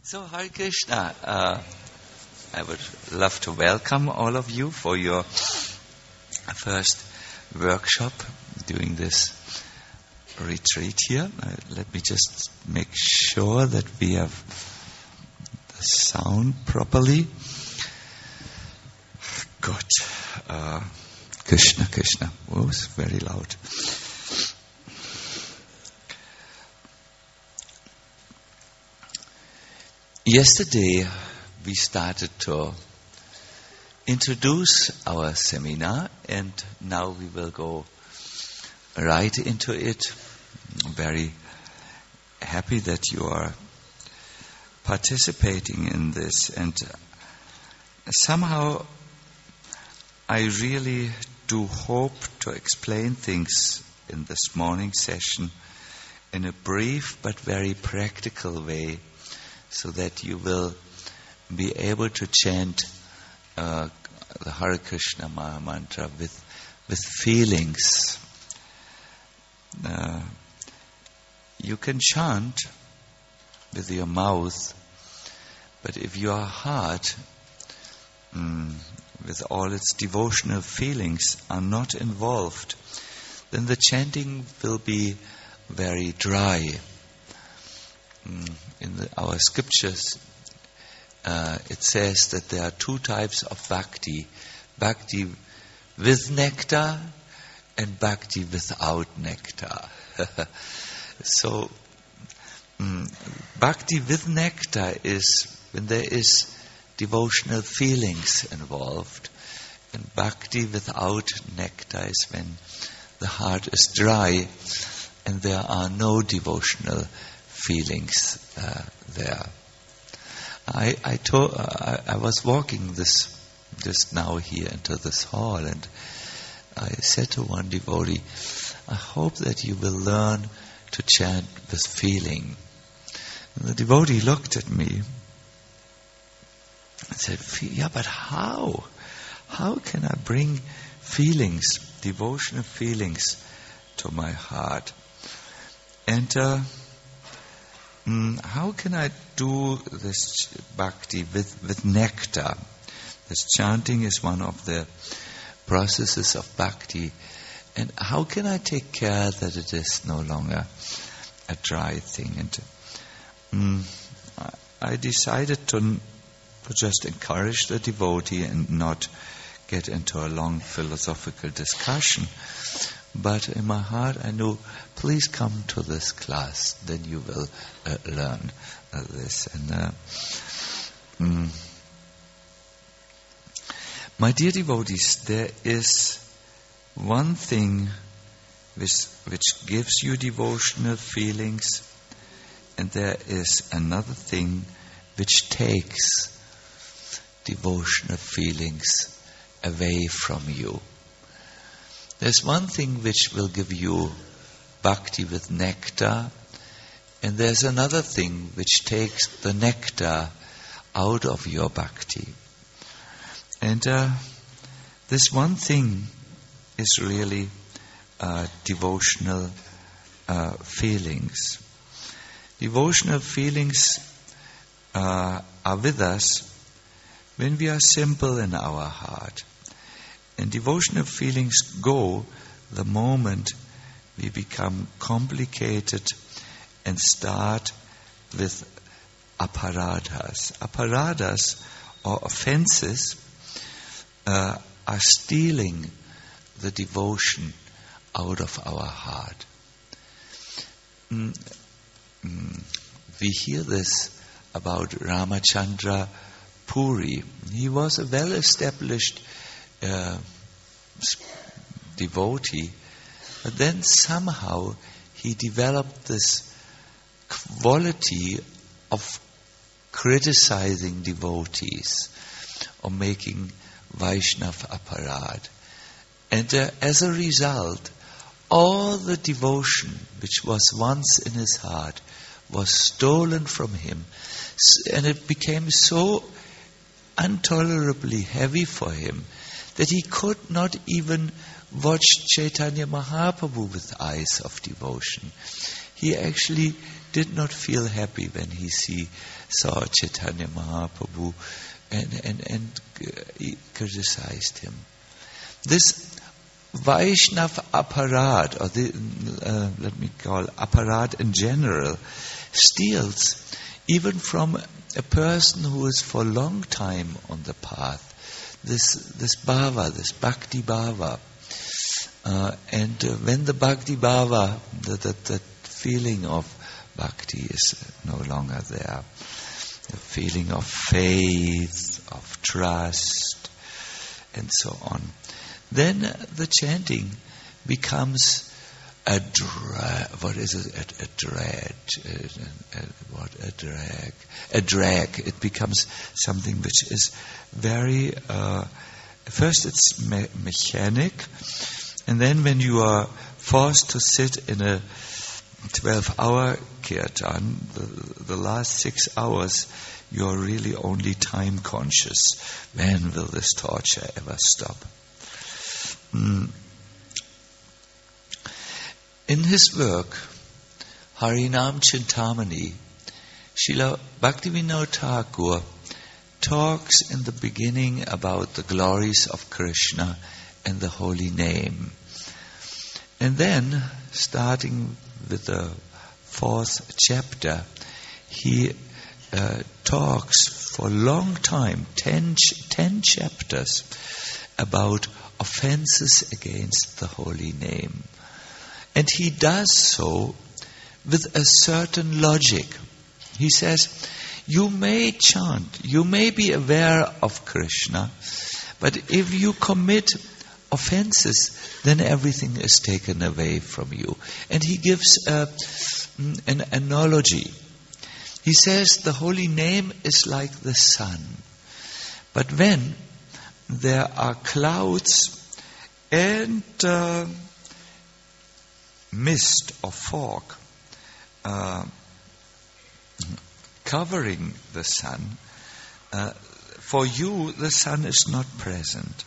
So, Hare Krishna, I would love to welcome all of you for your first workshop during this retreat here. Let me just make sure that we have the sound properly. Good. Krishna, Krishna. Oh, it's very loud. Yesterday, we started to introduce our seminar, and now we will go right into it. I'm very happy that you are participating in this, and somehow I really do hope to explain things in this morning session in a brief but very practical way, so that you will be able to chant the Hare Krishna Maha Mantra with feelings. You can chant with your mouth, but if your heart, with all its devotional feelings, are not involved, then the chanting will be very dry. In our scriptures, it says that there are two types of bhakti. Bhakti with nectar and bhakti without nectar. So, bhakti with nectar is when there is devotional feelings involved. And bhakti without nectar is when the heart is dry and there are no devotional feelings there. I was walking just now here into this hall, and I said to one devotee, I hope that you will learn to chant with feeling. And the devotee looked at me and said, yeah, but how? How can I bring feelings, devotional feelings, to my heart? And how can I do this bhakti with nectar? This chanting is one of the processes of bhakti. And how can I take care that it is no longer a dry thing? And I decided to just encourage the devotee and not get into a long philosophical discussion. But in my heart I knew, please come to this class, then you will learn this. And my dear devotees, there is one thing which gives you devotional feelings, and there is another thing which takes devotional feelings away from you. There's one thing which will give you bhakti with nectar, and there's another thing which takes the nectar out of your bhakti. And this one thing is really devotional feelings. Devotional feelings are with us when we are simple in our heart. And devotional feelings go the moment we become complicated and start with aparadhas. Aparadhas, or offenses, are stealing the devotion out of our heart. We hear this about Ramachandra Puri. He was a well-established devotee, but then somehow he developed this quality of criticizing devotees, or making Vaishnav aparad. And as a result, all the devotion which was once in his heart was stolen from him, and it became so intolerably heavy for him that he could not even watch Chaitanya Mahaprabhu with eyes of devotion. He actually did not feel happy when he saw Chaitanya Mahaprabhu and criticized him. This Vaishnav aparad, or let me call aparad in general, steals even from a person who is for a long time on the path. This bhava, this bhakti bhava. And when the bhakti bhava, that feeling of bhakti is no longer there, the feeling of faith, of trust, and so on, then the chanting becomes a drag. What is it? A drag. A drag. It becomes something which is very. First, it's mechanic, and then when you are forced to sit in a 12-hour kirtan, the last 6 hours, you are really only time conscious. When will this torture ever stop? In his work, Harinam Chintamani, Srila Bhaktivinoda Thakur talks in the beginning about the glories of Krishna and the holy name. And then, starting with the 4th chapter, he talks for a long time, 10 chapters, about offenses against the holy name. And he does so with a certain logic. He says, you may chant, you may be aware of Krishna, but if you commit offenses, then everything is taken away from you. And he gives an analogy. He says the holy name is like the sun. But when there are clouds and mist or fog covering the sun, for you the sun is not present.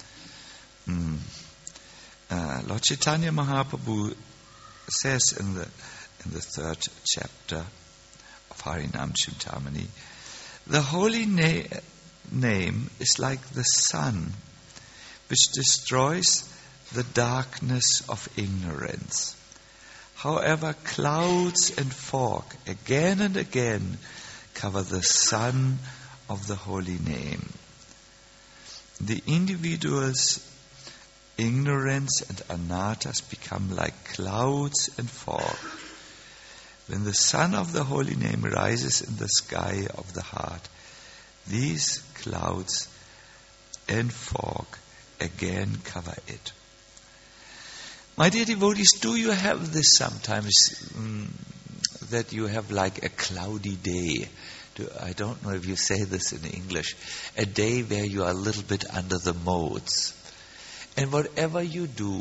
Lord Chaitanya Mahaprabhu says in the 3rd chapter of Harinam Chintamani, the holy name is like the sun, which destroys the darkness of ignorance. However, clouds and fog again and again cover the sun of the holy name. The individual's ignorance and anarthas become like clouds and fog. When the sun of the holy name rises in the sky of the heart, these clouds and fog again cover it. My dear devotees, do you have this sometimes, that you have like a cloudy day? I don't know if you say this in English. A day where you are a little bit under the modes. And whatever you do,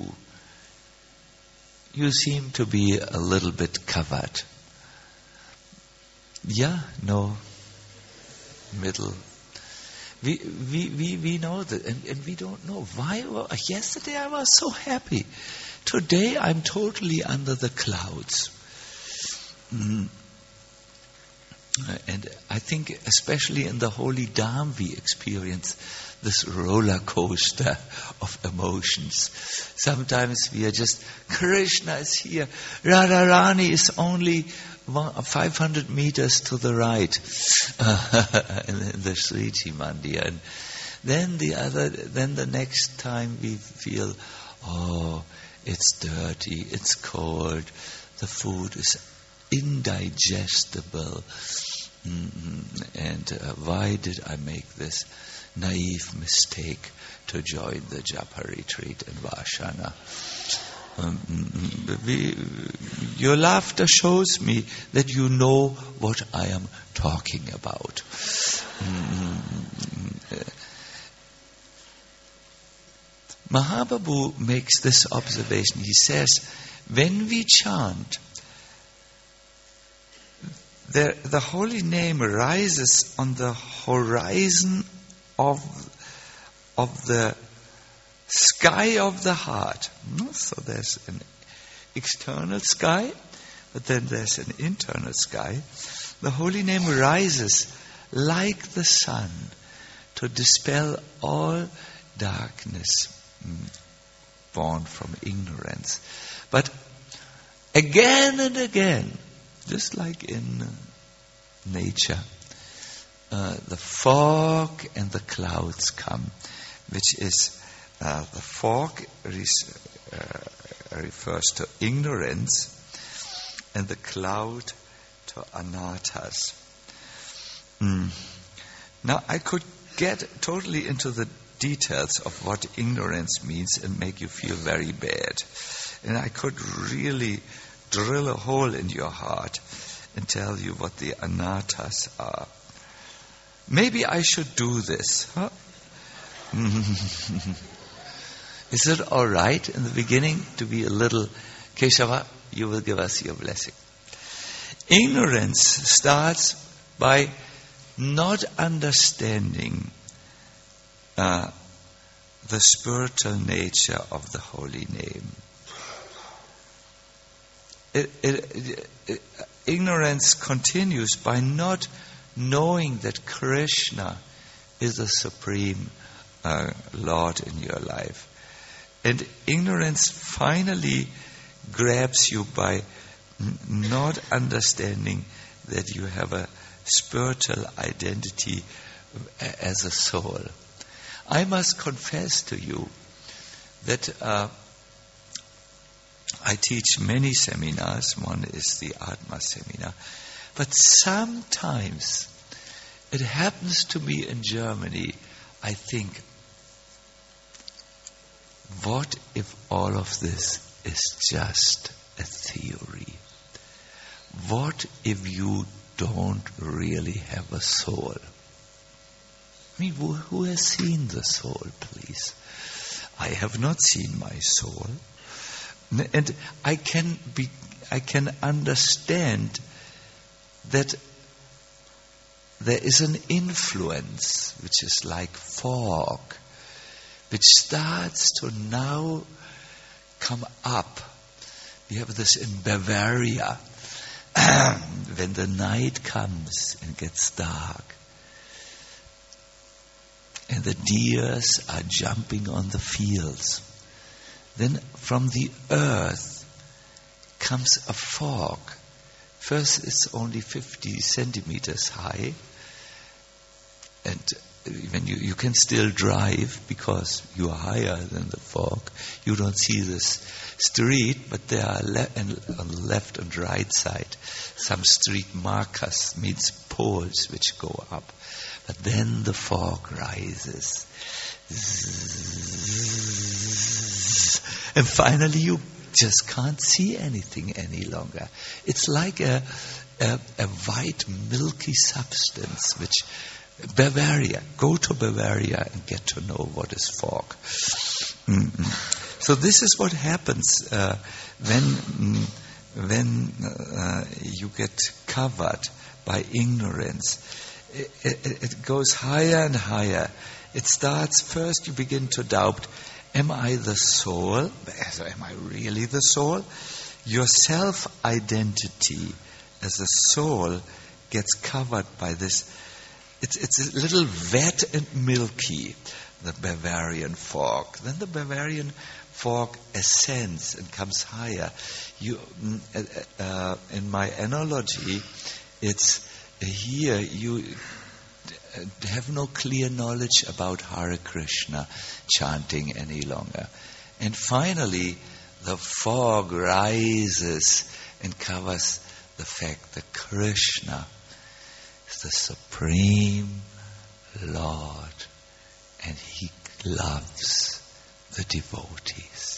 you seem to be a little bit covered. Yeah, no, middle. We know that, and we don't know why. Yesterday I was so happy. Today I'm totally under the clouds. And I think especially in the Holy Dham we experience this roller coaster of emotions. Sometimes we are just, Krishna is here, Radharani is only 500 meters to the right in the Sriti Mandir. And then the next time we feel, oh, it's dirty, it's cold, the food is indigestible. And why did I make this naive mistake to join the Japa retreat in Vashana? Your laughter shows me that you know what I am talking about. Mahaprabhu makes this observation. He says, when we chant, the holy name rises on the horizon of the sky of the heart. So there's an external sky, but then there's an internal sky. The holy name rises like the sun to dispel all darkness born from ignorance. But again and again, just like in nature, the fog and the clouds come, which is the fog refers to ignorance, and the cloud to anatas. Now, I could get totally into the details of what ignorance means and make you feel very bad. And I could really drill a hole in your heart and tell you what the anatas are. Maybe I should do this, huh? Is it all right in the beginning to be a little... Keshava, you will give us your blessing. Ignorance starts by not understanding the spiritual nature of the holy name. Ignorance continues by not knowing that Krishna is the supreme Lord in your life. And ignorance finally grabs you by not understanding that you have a spiritual identity as a soul. I must confess to you that I teach many seminars. One is the Atma seminar. But sometimes it happens to me in Germany, I think, what if all of this is just a theory? What if you don't really have a soul? I mean, who has seen the soul, please? I have not seen my soul. And I can understand that there is an influence which is like fog, which starts to now come up. We have this in Bavaria. When the night comes and gets dark, and the deers are jumping on the fields, then from the earth comes a fog. First it's only 50 centimeters high, and when you can still drive because you are higher than the fog. You don't see this street, but there are on the left and right side some street markers, means poles which go up. But then the fog rises. And finally you just can't see anything any longer. It's like a white milky substance which... Bavaria. Go to Bavaria and get to know what is fog. So this is what happens when you get covered by ignorance. It goes higher and higher. It starts first, you begin to doubt, am I the soul? Am I really the soul? Your self-identity as a soul gets covered by this. It's a little wet and milky, the Bavarian fog. Then the Bavarian fog ascends and comes higher. In my analogy, it's here you have no clear knowledge about Hare Krishna chanting any longer. And finally, the fog rises and covers the fact that Krishna is the Supreme Lord, and He loves the devotees.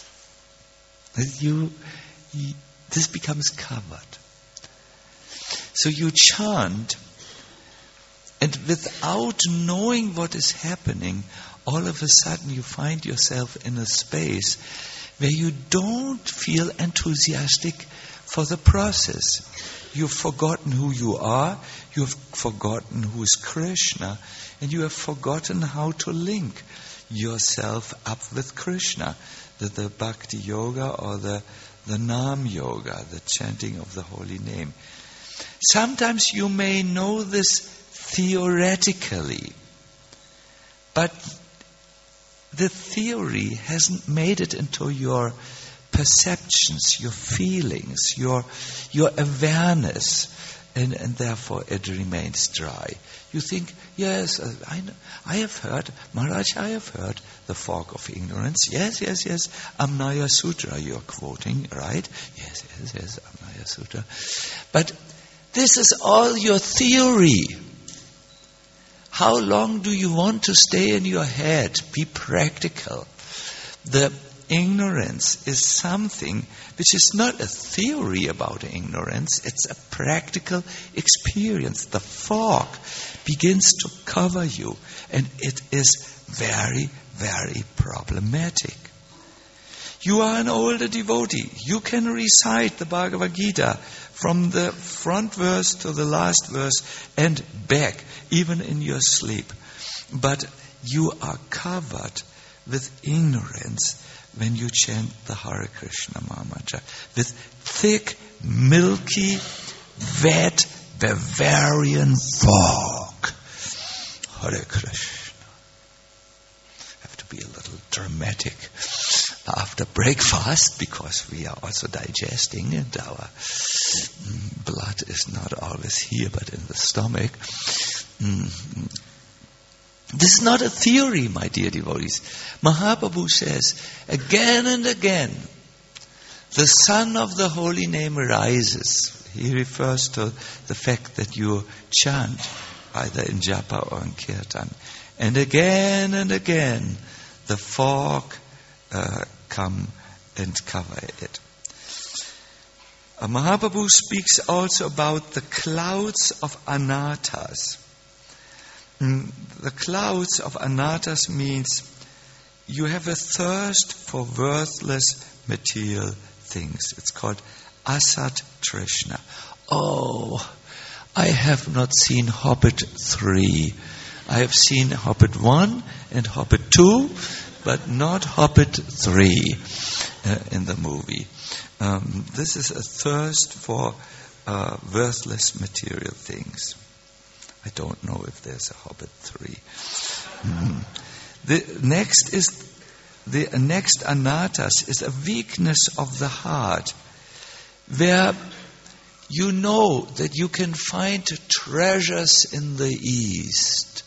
This becomes covered. So you chant, and without knowing what is happening, all of a sudden you find yourself in a space where you don't feel enthusiastic for the process. You've forgotten who you are, you've forgotten who is Krishna, and you have forgotten how to link yourself up with Krishna. The Bhakti Yoga or the the Nam Yoga, the chanting of the holy name. Sometimes you may know this theoretically, but the theory hasn't made it into your perceptions, your feelings, your awareness, and therefore it remains dry. You think, yes, I have heard, Maharaj, I have heard the fog of ignorance. Yes, Amnaya Sutra you're quoting, right? Yes, Amnaya Sutra. But this is all your theory. How long do you want to stay in your head? Be practical. The ignorance is something which is not a theory about ignorance, it's a practical experience. The fog begins to cover you, and it is very, very problematic. You are an older devotee. You can recite the Bhagavad Gita from the front verse to the last verse and back, even in your sleep. But you are covered with ignorance when you chant the Hare Krishna Mahamantra, with thick, milky, wet, Bavarian fog. Hare Krishna. Have to be a little dramatic after breakfast, because we are also digesting and our blood is not always here but in the stomach. This is not a theory, my dear devotees. Mahaprabhu says again and again, the sun of the holy name rises. He refers to the fact that you chant either in japa or in kirtan. And again, the fog come and cover it. Mahaprabhu speaks also about the clouds of anatas. The clouds of anatas means you have a thirst for worthless material things. It's called asat trishna. Oh, I have not seen Hobbit 3. I have seen Hobbit 1 and Hobbit 2, but not Hobbit 3 in the movie. This is a thirst for worthless material things. I don't know if there's a Hobbit 3. The next anatas is a weakness of the heart, where you know that you can find treasures in the east,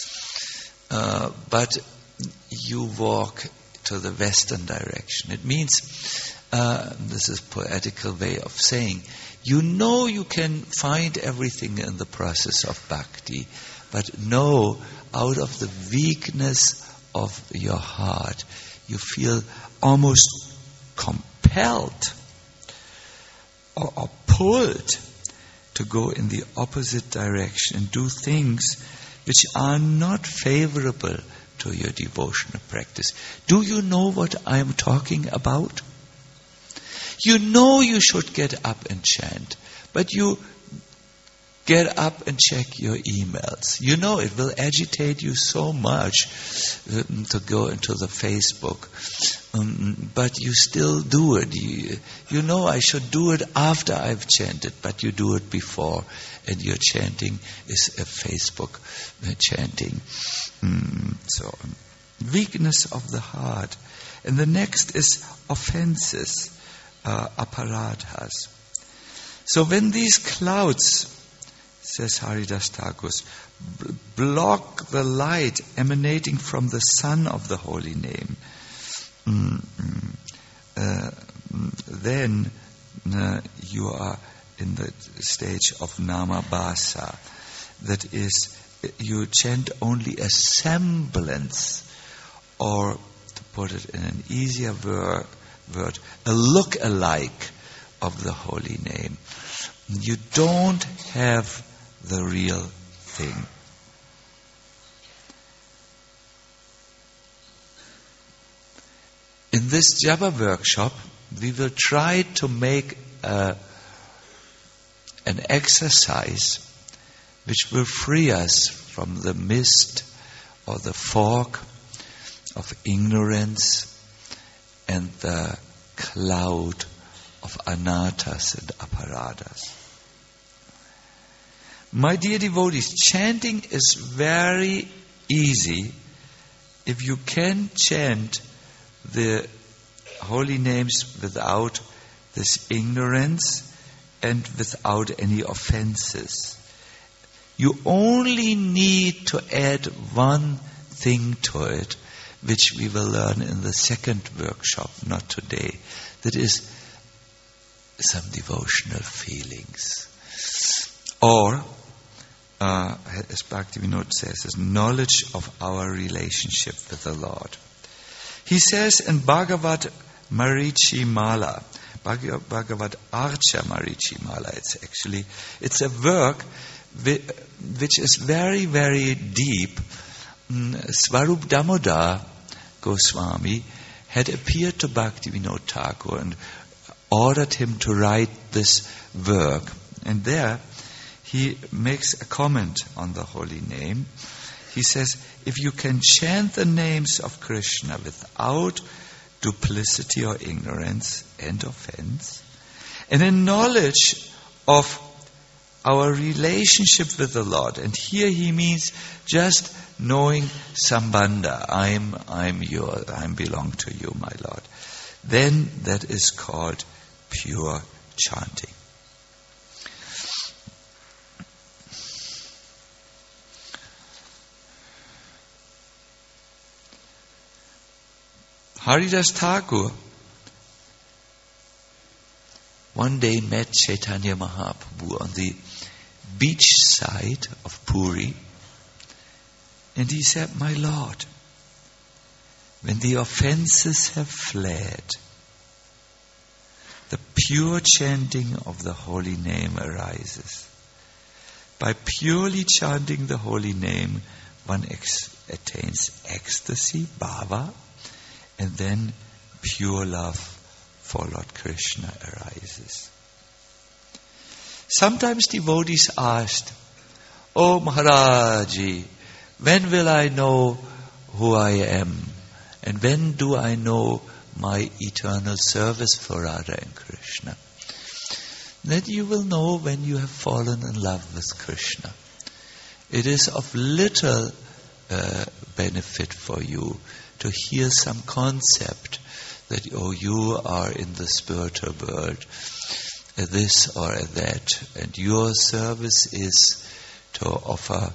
but you walk to the western direction. It means, this is a poetical way of saying, you know you can find everything in the process of bhakti, but know out of the weakness of your heart, you feel almost compelled or pulled to go in the opposite direction and do things which are not favorable to your devotional practice. Do you know what I am talking about? You know you should get up and chant, but you get up and check your emails. You know it will agitate you so much to go into the Facebook, but you still do it. You know I should do it after I've chanted, but you do it before, and your chanting is a Facebook chanting. So, weakness of the heart. And the next is offenses. Aparadhas. So when these clouds, says Haridas Thakur, block the light emanating from the sun of the holy name, then you are in the stage of namabhasa. That is, you chant only a semblance, or to put it in an easier word, a look-alike of the holy name. You don't have the real thing. In this Japa workshop, we will try to make an exercise which will free us from the mist or the fog of ignorance and the cloud of anatas and aparadas. My dear devotees, chanting is very easy if you can chant the holy names without this ignorance and without any offenses. You only need to add one thing to it, which we will learn in the second workshop, not today. That is some devotional feelings. Or, as Bhaktivinoda says, is knowledge of our relationship with the Lord. He says in Bhagavad Marichi Mala, Bhagavad Archa Marichi Mala, it's a work which is very, very deep. Swarup Damodar Goswami had appeared to Bhaktivinoda Thakur and ordered him to write this work. And there he makes a comment on the holy name. He says, if you can chant the names of Krishna without duplicity or ignorance and offense, and in knowledge of our relationship with the Lord, and here he means just knowing sambandha, I'm yours, I belong to you, my Lord, then that is called pure chanting. Haridas Thakur one day met Chaitanya Mahaprabhu on the beach side of Puri, and he said, my Lord, when the offenses have fled, the pure chanting of the holy name arises. By purely chanting the holy name, one attains ecstasy, bhava, and then pure love for Lord Krishna arises. Sometimes devotees asked, Oh Maharaji, when will I know who I am? And when do I know my eternal service for Radha and Krishna? That you will know when you have fallen in love with Krishna. It is of little benefit for you to hear some concept that, you are in the spiritual world, this or that, and your service is to offer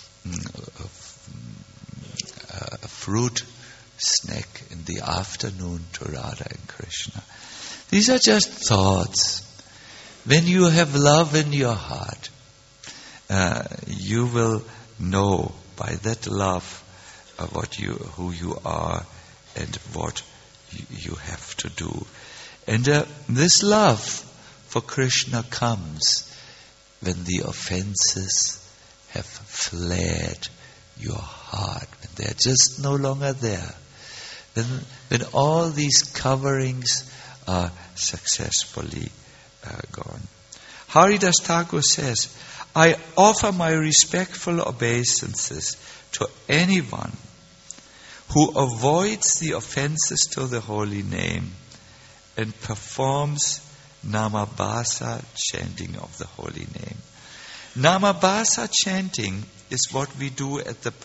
a fruit snack in the afternoon to Radha and Krishna. These are just thoughts. When you have love in your heart, you will know by that love who you are and what you have to do. And this love for Krishna comes when the offenses have fled your heart, when they are just no longer there. When all these coverings are successfully gone. Haridas Thakur says, I offer my respectful obeisances to anyone who avoids the offenses to the holy name and performs Namabhasa chanting of the holy name. Namabhasa chanting is what we do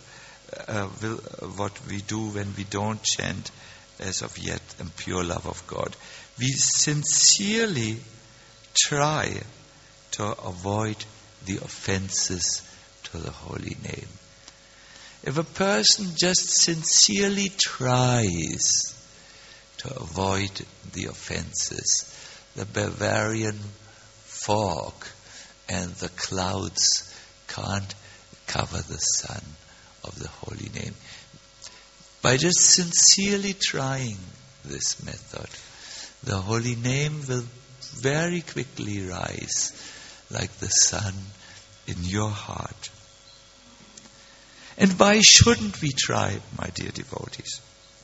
when we don't chant as of yet in pure love of God. We sincerely try to avoid the offenses to the holy name. If a person just sincerely tries to avoid the offenses, the Bavarian fog and the clouds can't cover the sun of the holy name. By just sincerely trying this method, the holy name will very quickly rise like the sun in your heart. And why shouldn't we try, my dear devotees?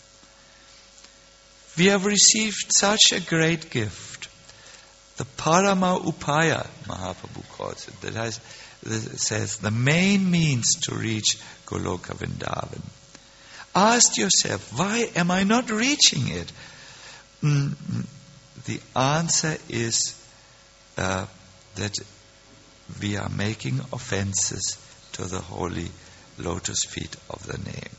We have received such a great gift. The Parama Upaya, Mahaprabhu calls it. That says the main means to reach Goloka Vrindavan. Ask yourself, why am I not reaching it? The answer is that we are making offenses to the holy lotus feet of the name.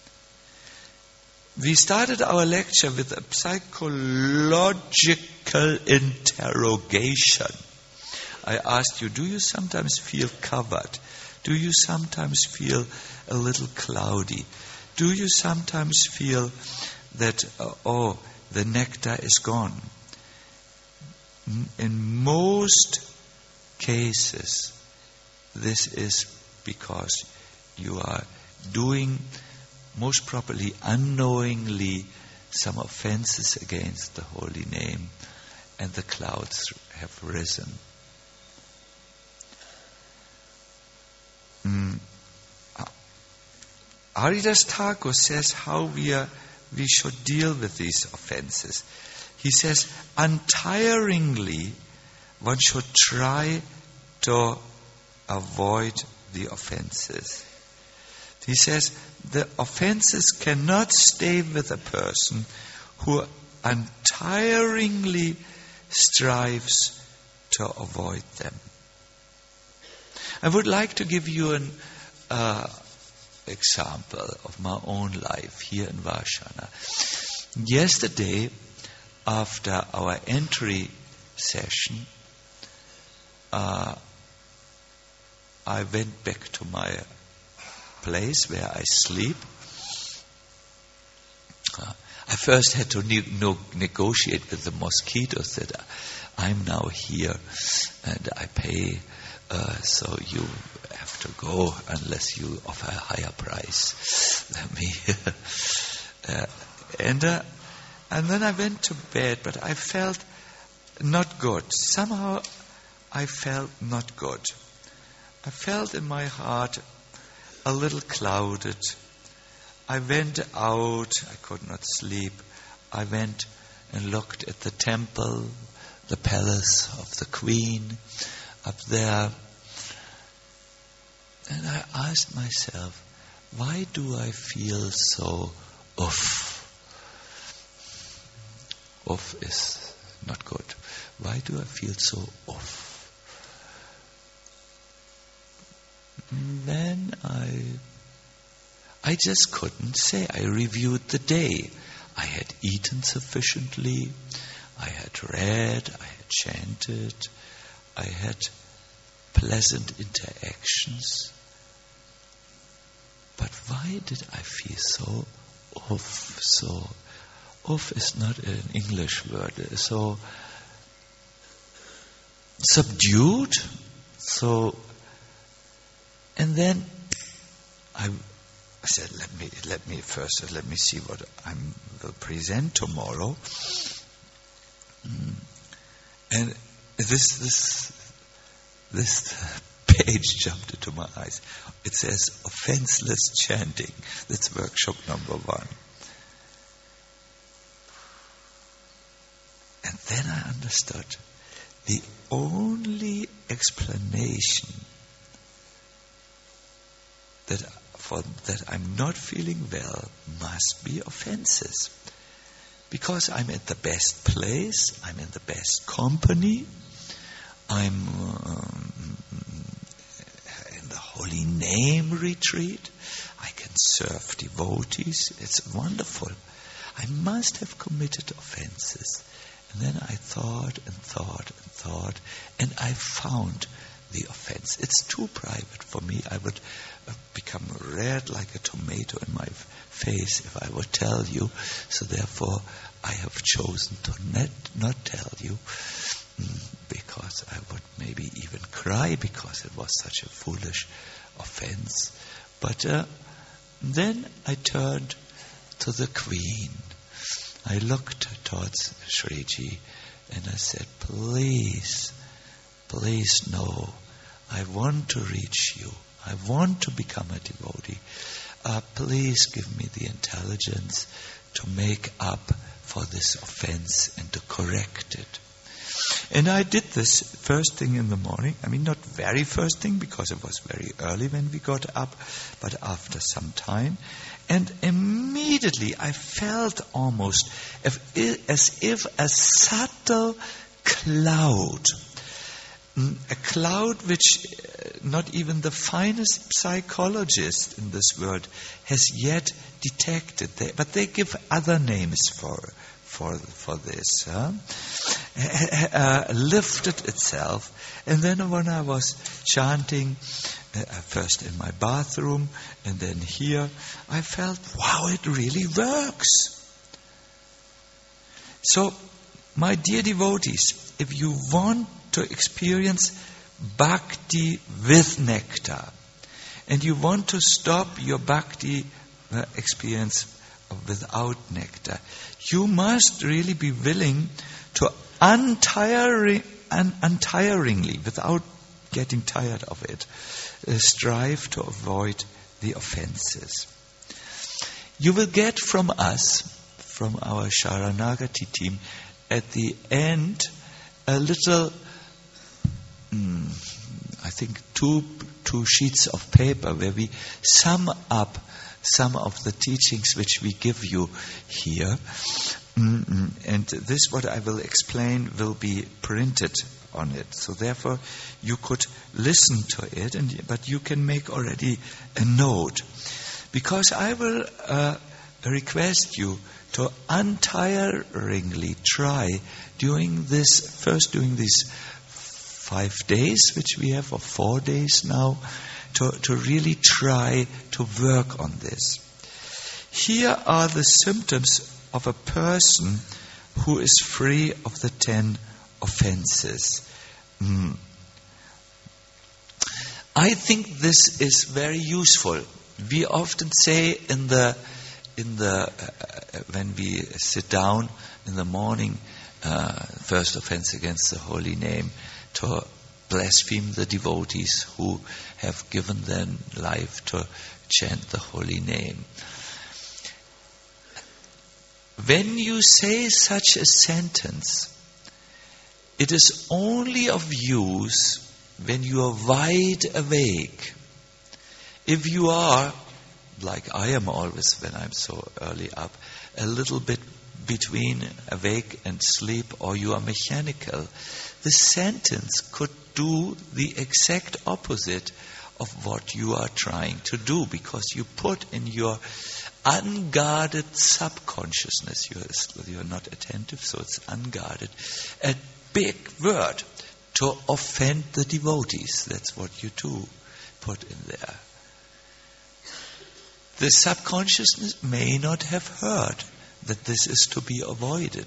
We started our lecture with a psychological interrogation. I asked you, do you sometimes feel covered? Do you sometimes feel a little cloudy? Do you sometimes feel that, the nectar is gone? In most cases, this is because you are doing, most probably unknowingly, some offenses against the holy name, and the clouds have risen. Haridas Thakur says how we should deal with these offenses. He says, untiringly, one should try to avoid the offenses. He says, the offenses cannot stay with a person who untiringly strives to avoid them. I would like to give you an example of my own life here in Varshana. Yesterday, after our entry session, I went back to my place where I sleep. I first had to negotiate with the mosquitoes that I'm now here and I pay, so you have to go unless you offer a higher price than me. And then I went to bed, but I felt not good. Somehow I felt not good. I felt in my heart a little clouded. I went out, I could not sleep. I went and looked at the temple, the palace of the queen up there. And I asked myself, why do I feel so off? Off is not good. Why do I feel so off? Then I just couldn't say. I reviewed the day. I had eaten sufficiently. I had read. I had chanted. I had pleasant interactions. But why did I feel so off? So off is not an English word. So subdued. So, and then I said, let me see what I will present tomorrow. And this page jumped into my eyes. It says offenseless chanting. That's workshop number 1. And then I understood the only explanation that I'm not feeling well must be offenses. Because I'm at the best place, I'm in the best company, I'm in the Holy Name retreat, I can serve devotees, it's wonderful. I must have committed offenses. And then I thought, and I found the offense. It's too private for me. I would become red like a tomato in my face if I would tell you. So therefore, I have chosen to not tell you, because I would maybe even cry because it was such a foolish offense. But then I turned to the Queen. I looked towards Shriji and I said, please no, I want to reach you. I want to become a devotee. Please give me the intelligence to make up for this offense and to correct it. And I did this first thing in the morning. I mean, not very first thing, because it was very early when we got up, but after some time. And immediately I felt almost as if a subtle cloud, a cloud which not even the finest psychologist in this world has yet detected. But they give other names for this. Lifted itself. And then when I was chanting, first in my bathroom and then here, I felt, wow, it really works. So, my dear devotees, if you want to experience bhakti with nectar, and you want to stop your bhakti experience without nectar, you must really be willing to untiringly, without getting tired of it, strive to avoid the offenses. You will get from us, from our Sharanagati team, at the end, a little, I think two sheets of paper where we sum up some of the teachings which we give you here. And this, what I will explain, will be printed on it. So therefore, you could listen to it, but you can make already a note. Because I will request you to untiringly try during these 5 days, which we have, or 4 days now, to really try to work on this. Here are the symptoms of a person who is free of the 10 offenses. I think this is very useful. We often say when we sit down in the morning, first offense against the holy name, to blaspheme the devotees who have given their life to chant the holy name. When you say such a sentence, it is only of use when you are wide awake. If you are, like I am always when I'm so early up, a little bit between awake and sleep, or you are mechanical, the sentence could do the exact opposite of what you are trying to do, because you put in your unguarded subconsciousness, you're not attentive, so it's unguarded, a big word to offend the devotees. That's what you do, put in there. The subconsciousness may not have heard that this is to be avoided.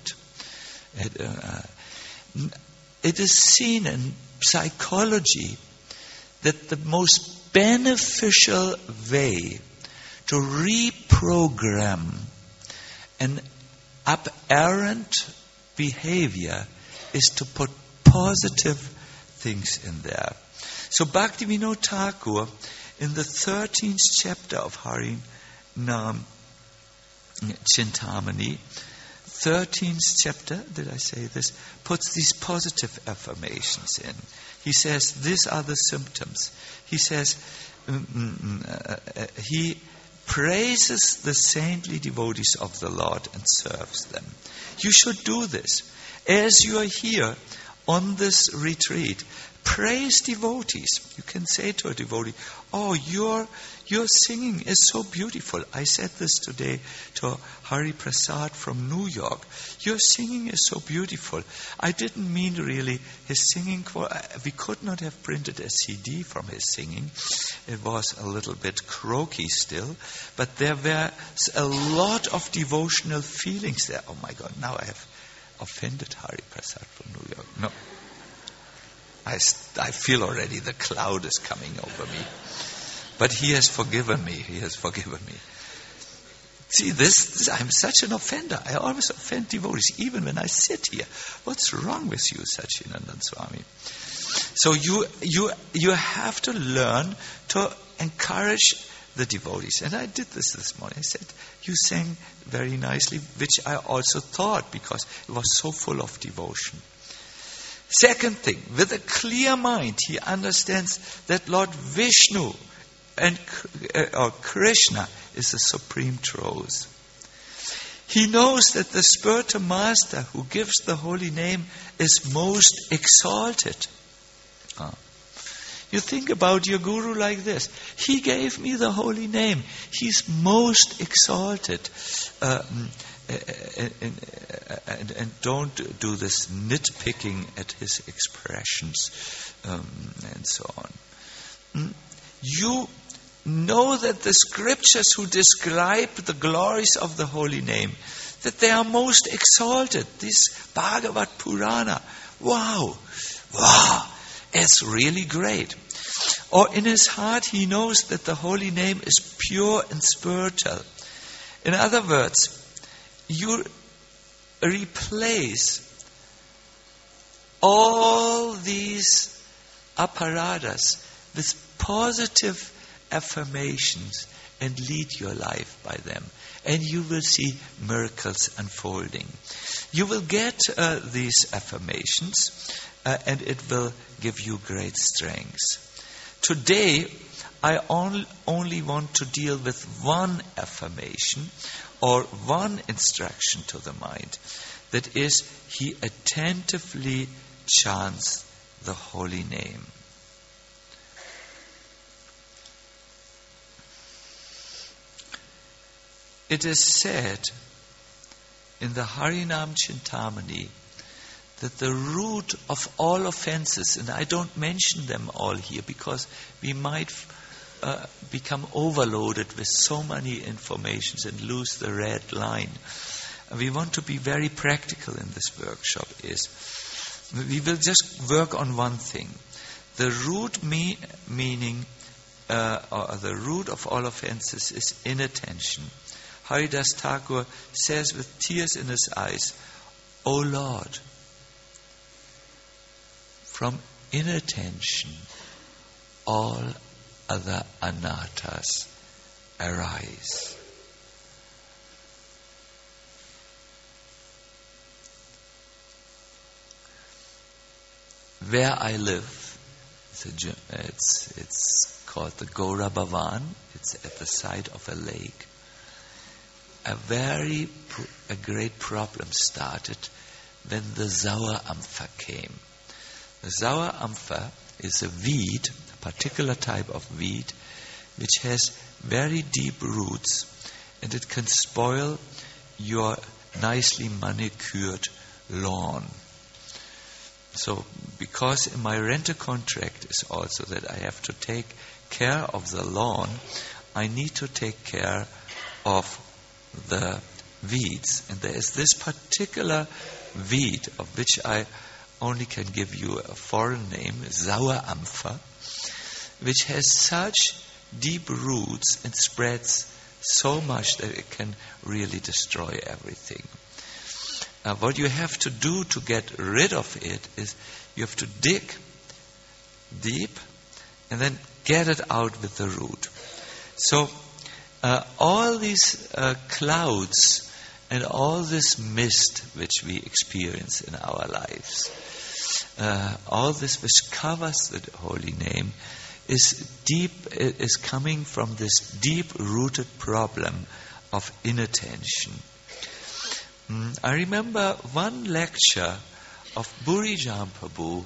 It is seen in psychology that the most beneficial way to reprogram an aberrant behavior is to put positive things in there. So Bhaktivinoda Thakur, in the 13th chapter of Hari Nam Chintamani, 13th chapter, did I say this, puts these positive affirmations in. He says, these are the symptoms. He says, he praises the saintly devotees of the Lord and serves them. You should do this. As you are here on this retreat, praise devotees. You can say to a devotee, oh, your singing is so beautiful. I said this today to Hari Prasad from New York. Your singing is so beautiful. I didn't mean really his singing. We could not have printed a CD from his singing. It was a little bit croaky still. But there were a lot of devotional feelings there. Oh my God, now I have offended Hari Prasad from New York. No. I feel already the cloud is coming over me. But he has forgiven me. He has forgiven me. See, this I'm such an offender. I always offend devotees, even when I sit here. What's wrong with you, Sachinandan Swami? So you have to learn to encourage the devotees. And I did this morning. I said, you sang very nicely, which I also thought, because it was so full of devotion. Second thing, with a clear mind, he understands that Lord Vishnu or Krishna is the supreme truth. He knows that the spiritual master who gives the holy name is most exalted. You think about your guru like this. He gave me the holy name. He's most exalted. And don't do this nitpicking at his expressions and so on. You know that the scriptures who describe the glories of the holy name, that they are most exalted. This Bhagavad Purana, wow, it's really great. Or in his heart he knows that the holy name is pure and spiritual. In other words, you replace all these apparatus with positive affirmations and lead your life by them. And you will see miracles unfolding. You will get these affirmations and it will give you great strength. Today, I only want to deal with one affirmation or one instruction to the mind. That is, he attentively chants the holy name. It is said in the Harinam Chintamani that the root of all offenses, and I don't mention them all here because we might become overloaded with so many informations and lose the red line. We want to be very practical in this workshop. We will just work on one thing. The root meaning or the root of all offenses is inattention. Haridas Thakur says with tears in his eyes, O Lord, from inattention all other anarthas arise. Where I live, it's called the Gora Bhavan. It's at the side of a lake. A great problem started when the Zaur Ampha came. The Zaur Ampha is a weed, a particular type of weed, which has very deep roots, and it can spoil your nicely manicured lawn. So, because in my renter contract is also that I have to take care of the lawn, I need to take care of the weeds. And there is this particular weed of which I only can give you a foreign name, Zaur Ampha, which has such deep roots and spreads so much that it can really destroy everything. What you have to do to get rid of it is you have to dig deep and then get it out with the root. So all these clouds and all this mist which we experience in our lives, all this which covers the holy name is coming from this deep-rooted problem of inattention. I remember one lecture of Burijan Prabhu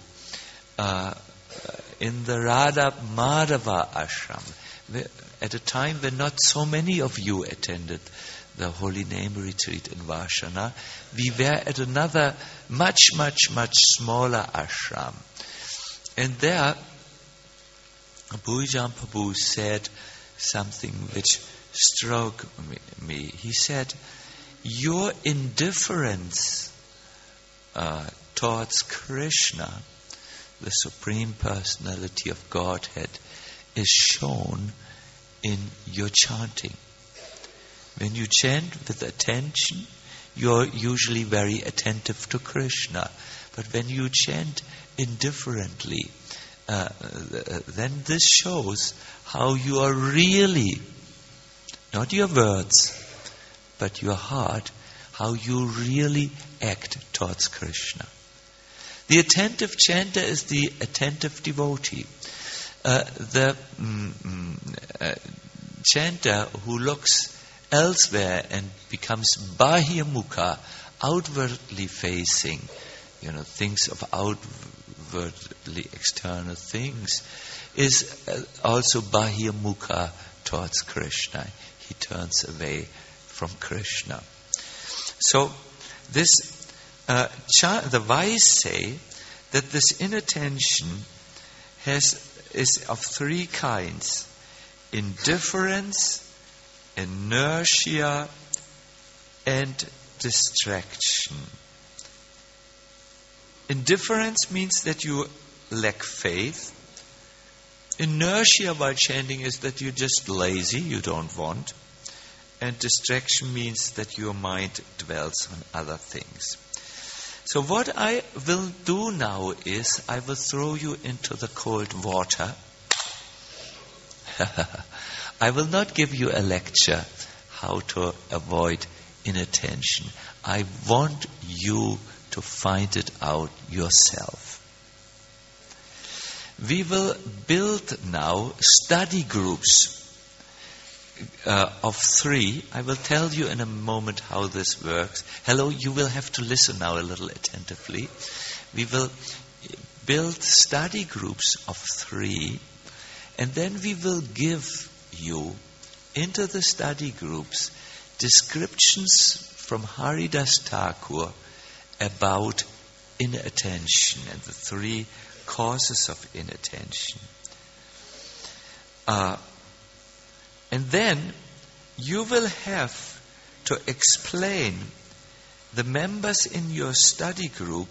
in the Radha Madhava Ashram, at a time when not so many of you attended the Holy Name retreat in Vashana. We were at another much smaller ashram. And there, Burijan Prabhu said something which struck me. He said, your indifference towards Krishna, the Supreme Personality of Godhead, is shown in your chanting. When you chant with attention, you're usually very attentive to Krishna. But when you chant indifferently, then this shows how you are really, not your words, but your heart, how you really act towards Krishna. The attentive chanter is the attentive devotee. The chanter who looks elsewhere and becomes bahyamukha, outwardly facing, things of outwardly external things, is also bahyamukha towards Krishna. He turns away from Krishna. So this the wise say that this inattention is of three kinds: indifference, inertia, and distraction. Indifference means that you lack faith. Inertia while chanting is that you're just lazy, you don't want. And distraction means that your mind dwells on other things. So what I will do now is I will throw you into the cold water. I will not give you a lecture how to avoid inattention. I want you to find it out yourself. We will build now study groups of 3. I will tell you in a moment how this works. Hello, you will have to listen now a little attentively. We will build study groups of 3, and then we will give you into the study groups descriptions from Haridas Thakur about inattention and the 3 causes of inattention. And then you will have to explain the members in your study group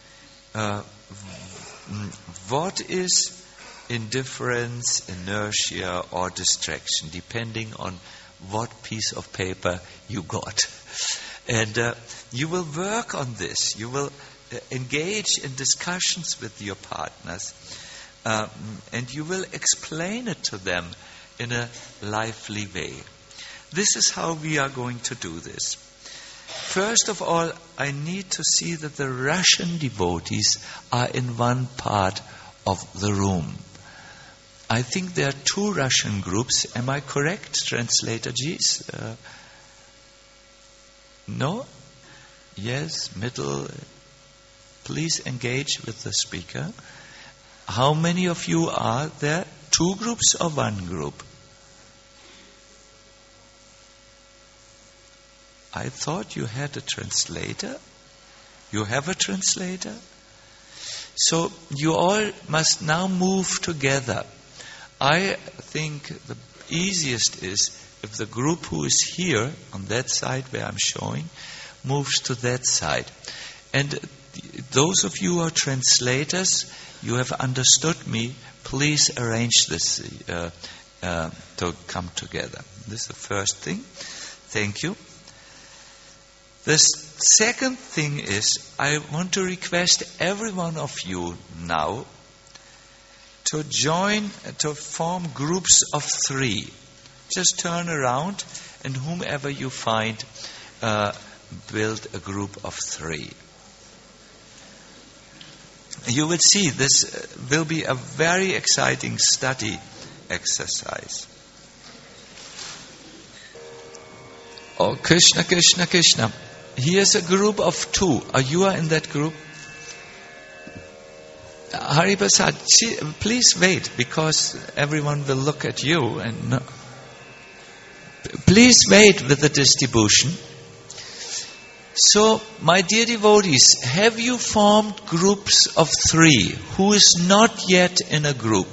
what is indifference, inertia, or distraction, depending on what piece of paper you got. And you will work on this. You will engage in discussions with your partners, and you will explain it to them in a lively way. This is how we are going to do this. First of all, I need to see that the Russian devotees are in one part of the room. I think there are 2 Russian groups. Am I correct, translator G's? No? Yes, middle. Please engage with the speaker. How many of you are there? 2 groups or 1 group? I thought you had a translator. You have a translator? So you all must now move together. I think the easiest is if the group who is here on that side where I'm showing moves to that side. And those of you who are translators, you have understood me. Please arrange this to come together. This is the first thing. Thank you. The second thing is, I want to request every one of you now to form groups of 3. Just turn around and whomever you find, build a group of 3. You will see this will be a very exciting study exercise. Oh, Krishna, Krishna, Krishna. Here's a group of 2. Are you in that group? Hari Prasad, please wait, because everyone will look at you. And please wait with the distribution. So, my dear devotees, have you formed groups of 3? Who is not yet in a group?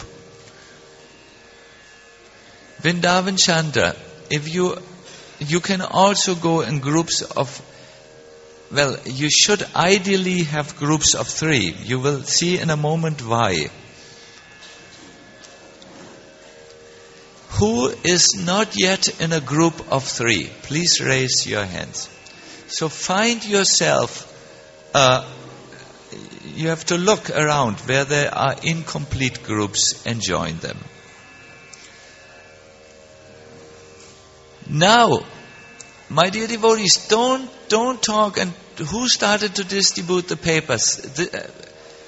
Vrindavan Chandra, if you can also go in groups of, well, you should ideally have groups of 3. You will see in a moment why. Who is not yet in a group of 3? Please raise your hands. So find yourself, you have to look around where there are incomplete groups and join them. Now, my dear devotees, don't talk. And who started to distribute the papers?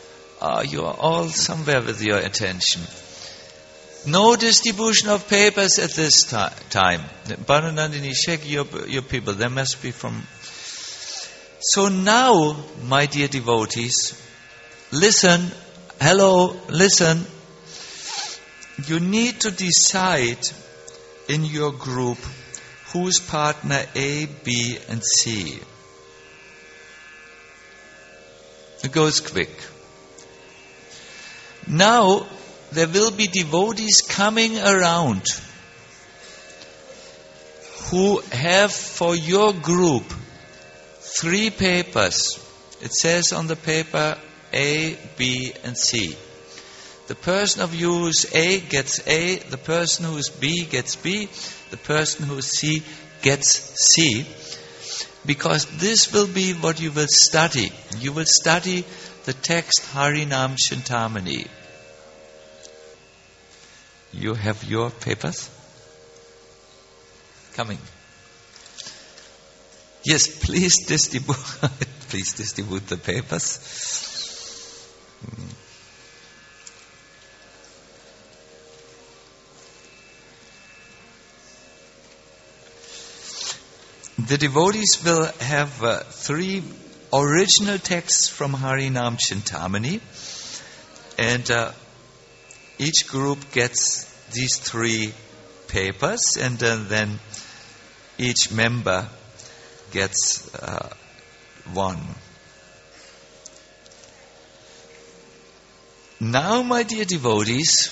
you are all somewhere with your attention. No distribution of papers at this time. Bhanu Nandini, check your people. There must be from... So now, my dear devotees, listen. Hello, listen. You need to decide in your group who's partner A, B, and C. It goes quick. Now, there will be devotees coming around who have for your group 3 papers. It says on the paper A, B, and C. The person of you who's A gets A, the person who's B gets B, the person who's C gets C. Because this will be what you will study. You will study the text Harinam Chintamani. You have your papers? Coming. Yes, please distribute. Please distribute the papers. The devotees will have 3 original texts from Harinam Chintamani, and each group gets these 3 papers, and then each member gets 1. Now, my dear devotees,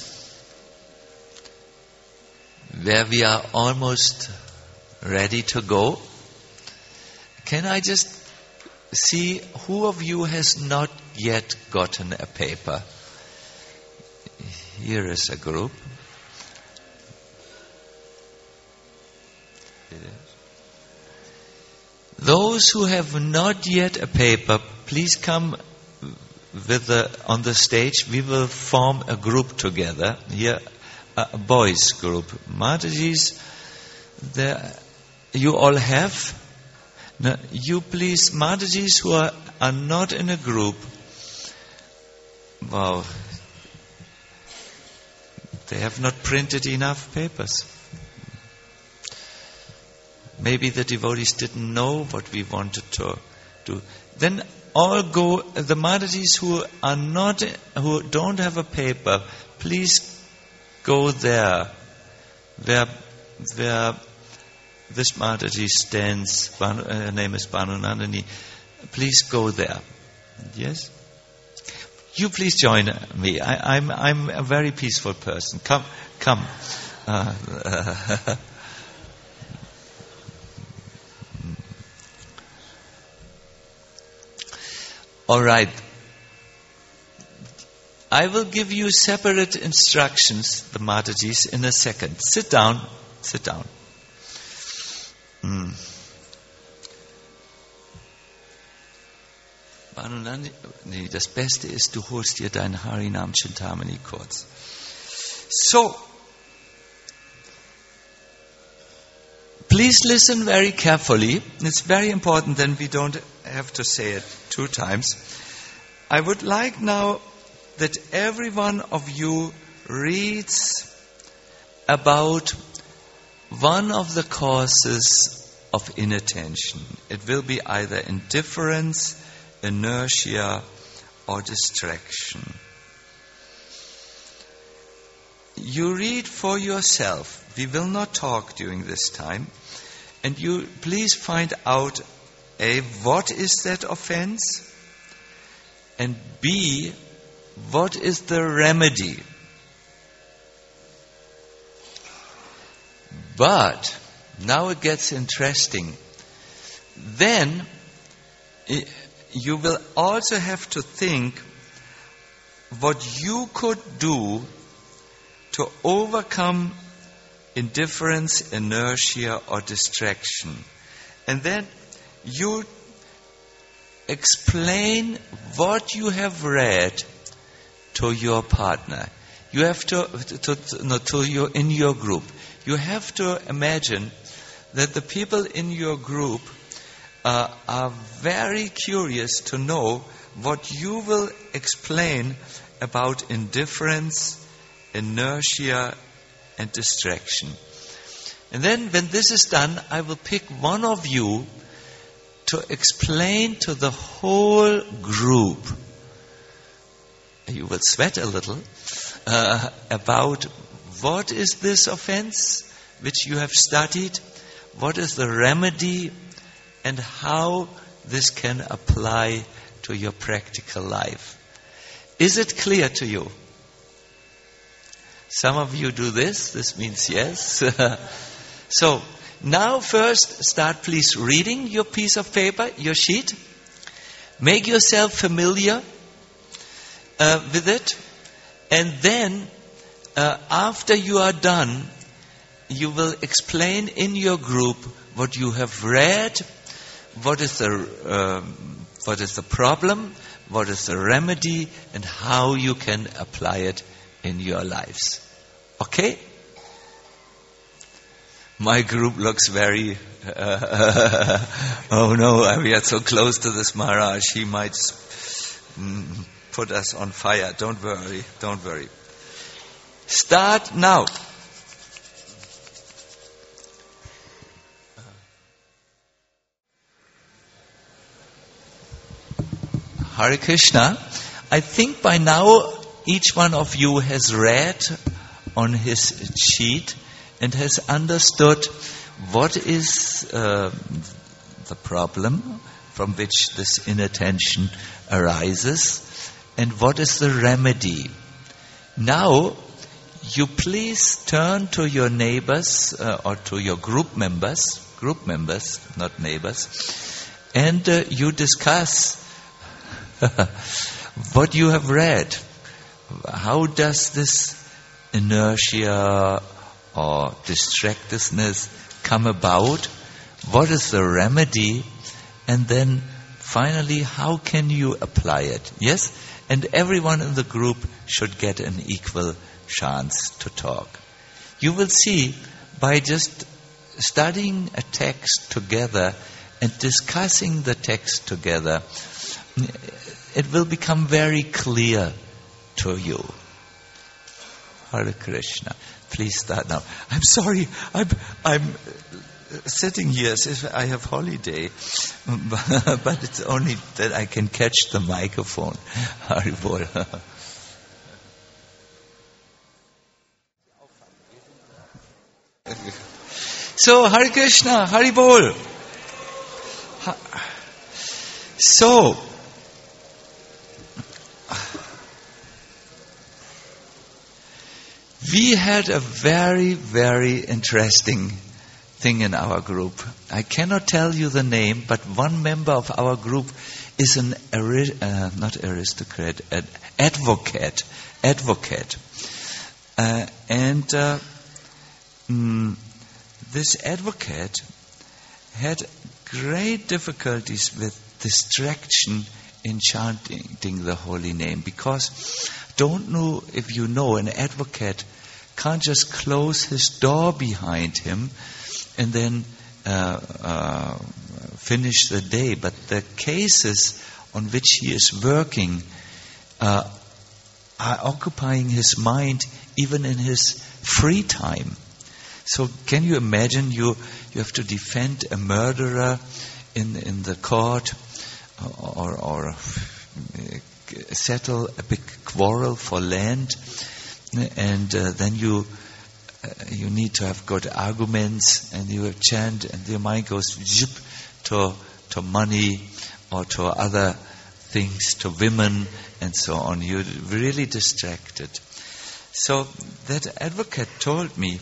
where we are almost ready to go, can I just see who of you has not yet gotten a paper? Here is a group. Those who have not yet a paper, please come on the stage. We will form a group together. Here, a boys group. Matajis, you all have? Now, you please, Matajis who are not in a group. Wow. They have not printed enough papers. Maybe the devotees didn't know what we wanted to do. Then all go, the Matajis who don't have a paper, please go there, where this Mataji stands. Her name is Bhanu Nandini. Please go there. Yes? You please join me. I'm a very peaceful person. Come. All right. I will give you separate instructions, the Matajis, in a second. Sit down. Bhanu Nandini, das Beste ist, du holst dir dein Harinam Chintamani kurz. So, please listen very carefully. It's very important, then we don't have to say it 2 times. I would like now that every one of you reads about one of the causes of inattention. It will be either indifference, inertia, or distraction. You read for yourself. We will not talk during this time. And you please find out, A, what is that offense? And B, what is the remedy? But now it gets interesting. Then you will also have to think what you could do to overcome indifference, inertia, or distraction. And then you explain what you have read to your partner. You have in your group. You have to imagine that the people in your group are very curious to know what you will explain about indifference, inertia, and distraction. And then when this is done, I will pick one of you to explain to the whole group. You will sweat a little about what is this offense which you have studied, what is the remedy, and how this can apply to your practical life. Is it clear to you? Some of you do this. This means yes. So, now first start please reading your piece of paper, your sheet. Make yourself familiar with it. And then, after you are done, you will explain in your group what you have read, what is the problem, what is the remedy, and how you can apply it in your lives. Okay? My group looks very, oh no, we are so close to this Maharaj, he might put us on fire. Don't worry. Start now. Hare Krishna. I think by now each one of you has read on his sheet and has understood what is the problem from which this inattention arises and what is the remedy. Now, you please turn to your neighbors or to your group members, not neighbors, and you discuss what you have read. How does this inertia or distractedness come about? What is the remedy? And then finally, how can you apply it? Yes? And everyone in the group should get an equal chance to talk. You will see, by just studying a text together and discussing the text together, it will become very clear to you. Hare Krishna. Please start now. I'm sorry, I'm sitting here as if I have holiday, but it's only that I can catch the microphone. Hari Bol. So, Hare Krishna, Hari Bol. So, we had a very, very interesting thing in our group. I cannot tell you the name, but one member of our group is an advocate. This advocate had great difficulties with distraction in chanting the holy name, because don't know if you know, an advocate can't just close his door behind him and then finish the day. But the cases on which he is working are occupying his mind even in his free time. So can you imagine you have to defend a murderer in the court or settle a big quarrel for land, and then you need to have good arguments, and you chant, and your mind goes zip to money or to other things, to women and so on. You're really distracted. So that advocate told me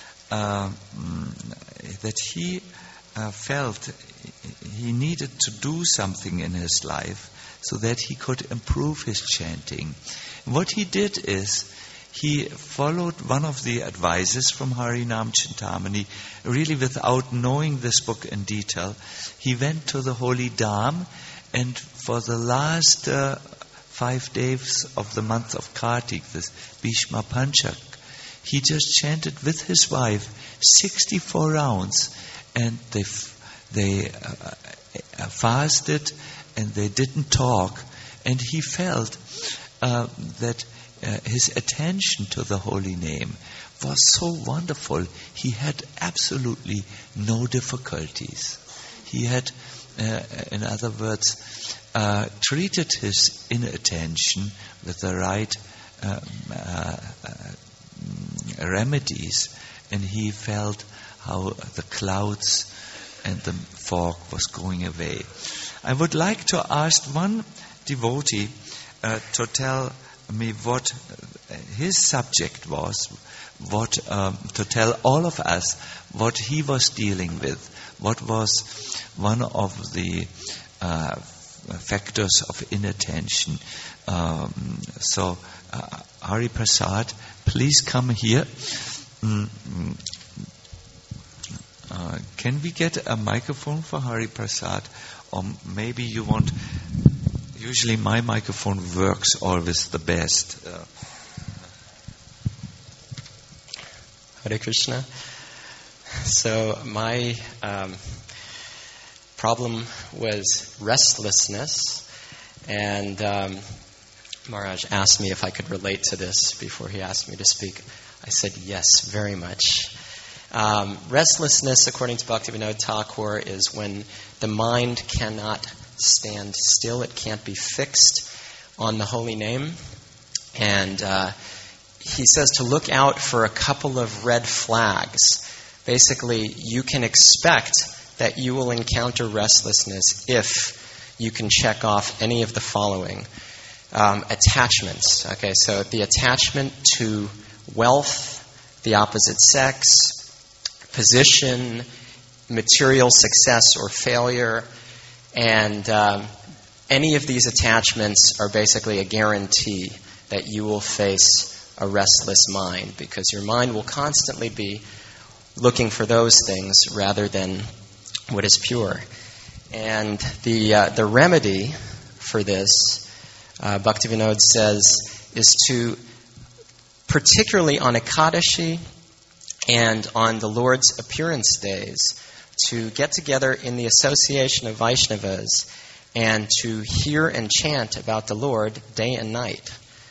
that he felt he needed to do something in his life so that he could improve his chanting. What he did is, he followed one of the advices from Harinam Chintamani, really without knowing this book in detail. He went to the Holy Dham, and for the last 5 days of the month of Kartik, this Bhishma Panchak, he just chanted with his wife 64 rounds, and they fasted and they didn't talk, and he felt that his attention to the holy name was so wonderful. He had absolutely no difficulties. He had, in other words, treated his inattention with the right remedies, and he felt how the clouds and the fog was going away. I would like to ask one devotee to tell me what his subject was, to tell all of us what he was dealing with, what was one of the factors of inattention. So, Hari Prasad, please come here. Can we get a microphone for Hari Prasad? Or maybe you want... Usually my microphone works always the best. Hare Krishna. So my problem was restlessness, and Maharaj asked me if I could relate to this before he asked me to speak. I said yes, very much. Restlessness, according to Bhaktivinoda Thakur, is when the mind cannot stand still. It can't be fixed on the holy name. And he says to look out for a couple of red flags. Basically, you can expect that you will encounter restlessness if you can check off any of the following. Attachments. Okay, so the attachment to wealth, the opposite sex, position, material success or failure, and any of these attachments are basically a guarantee that you will face a restless mind, because your mind will constantly be looking for those things rather than what is pure. And the remedy for this, Bhaktivinoda says, is to, particularly on Ekadashi and on the Lord's appearance days, to get together in the association of Vaishnavas and to hear and chant about the Lord day and night.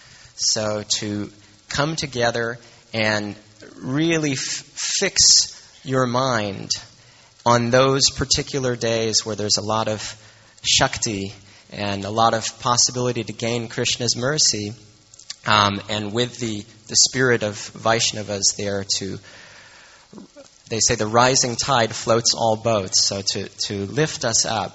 So to come together and really fix your mind on those particular days where there's a lot of Shakti and a lot of possibility to gain Krishna's mercy, and with the spirit of Vaishnavas there to... They say the rising tide floats all boats, so to lift us up.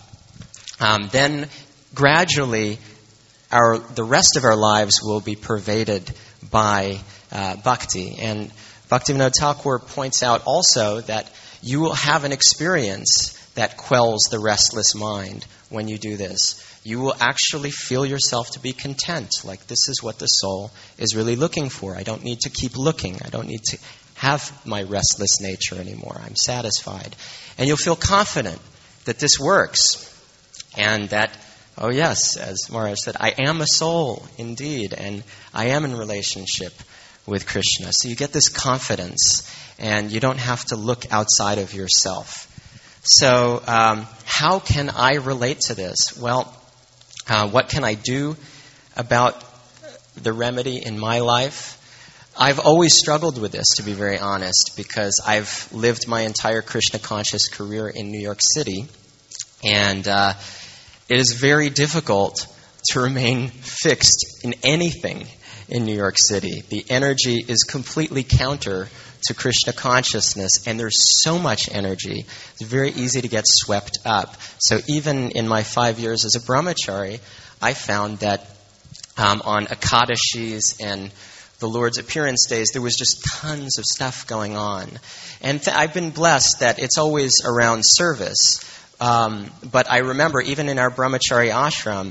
Then gradually the rest of our lives will be pervaded by bhakti. And Bhaktivinoda Thakur points out also that you will have an experience that quells the restless mind when you do this. You will actually feel yourself to be content, like this is what the soul is really looking for. I don't need to keep looking. I don't need to have my restless nature anymore. I'm satisfied. And you'll feel confident that this works. And that, oh yes, as Maharaj said, I am a soul indeed, and I am in relationship with Krishna. So you get this confidence, and you don't have to look outside of yourself. So how can I relate to this? Well, what can I do about the remedy in my life? I've always struggled with this, to be very honest, because I've lived my entire Krishna-conscious career in New York City, and it is very difficult to remain fixed in anything in New York City. The energy is completely counter to Krishna consciousness, and there's so much energy. It's very easy to get swept up. So even in my 5 years as a brahmachari, I found that on Ekadashis and the Lord's appearance days, there was just tons of stuff going on. And I've been blessed that it's always around service. But I remember, even in our brahmachari ashram,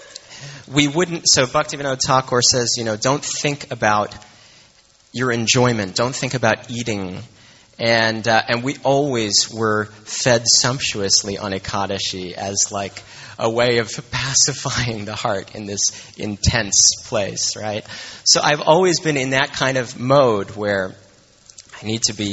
we wouldn't... So Bhaktivinoda Thakur says, don't think about your enjoyment. Don't think about eating. And we always were fed sumptuously on Ekadashi as like a way of pacifying the heart in this intense place, right? So I've always been in that kind of mode where I need to be